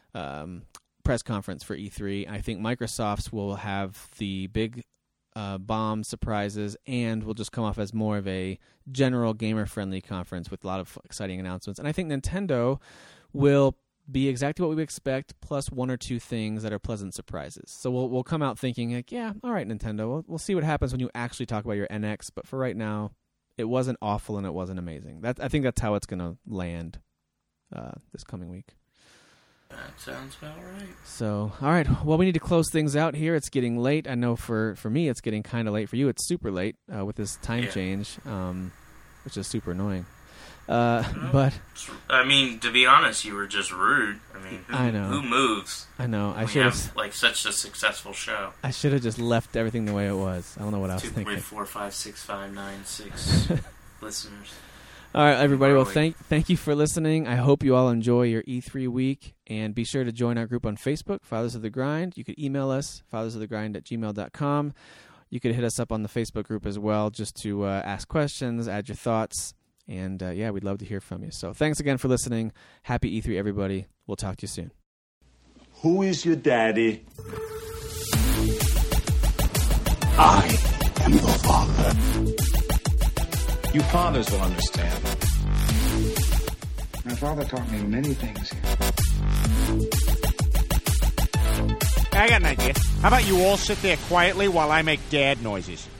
press conference for E3. I think Microsoft's will have the big bomb surprises and will just come off as more of a general gamer-friendly conference with a lot of exciting announcements. And I think Nintendo will be exactly what we would expect, plus one or two things that are pleasant surprises. So we'll come out thinking, like, yeah, all right, Nintendo, we'll see what happens when you actually talk about your NX. But for right now, it wasn't awful and it wasn't amazing. I think that's how it's going to land this coming week. That sounds about right. So, all right. Well, we need to close things out here. It's getting late. I know for me, it's getting kind of late. For you, it's super late with this time change, which is super annoying. But I mean, to be honest, you were just rude. I mean, who moves? I know. I should have like such a successful show. I should have just left everything the way it was. I don't know what I was thinking. 2, 3, 4, 5, 6, 5, 9, 6 listeners. All right, everybody. Well, thank you for listening. I hope you all enjoy your E3 week, and be sure to join our group on Facebook, Fathers of the Grind. You could email us, fathersofthegrind@gmail.com. You could hit us up on the Facebook group as well, just to ask questions, add your thoughts, and we'd love to hear from you. So thanks again for listening. Happy E3, everybody. We'll talk to you soon. Who is your daddy? I am your father. You fathers will understand. My father taught me many things. I got an idea. How about you all sit there quietly while I make dad noises?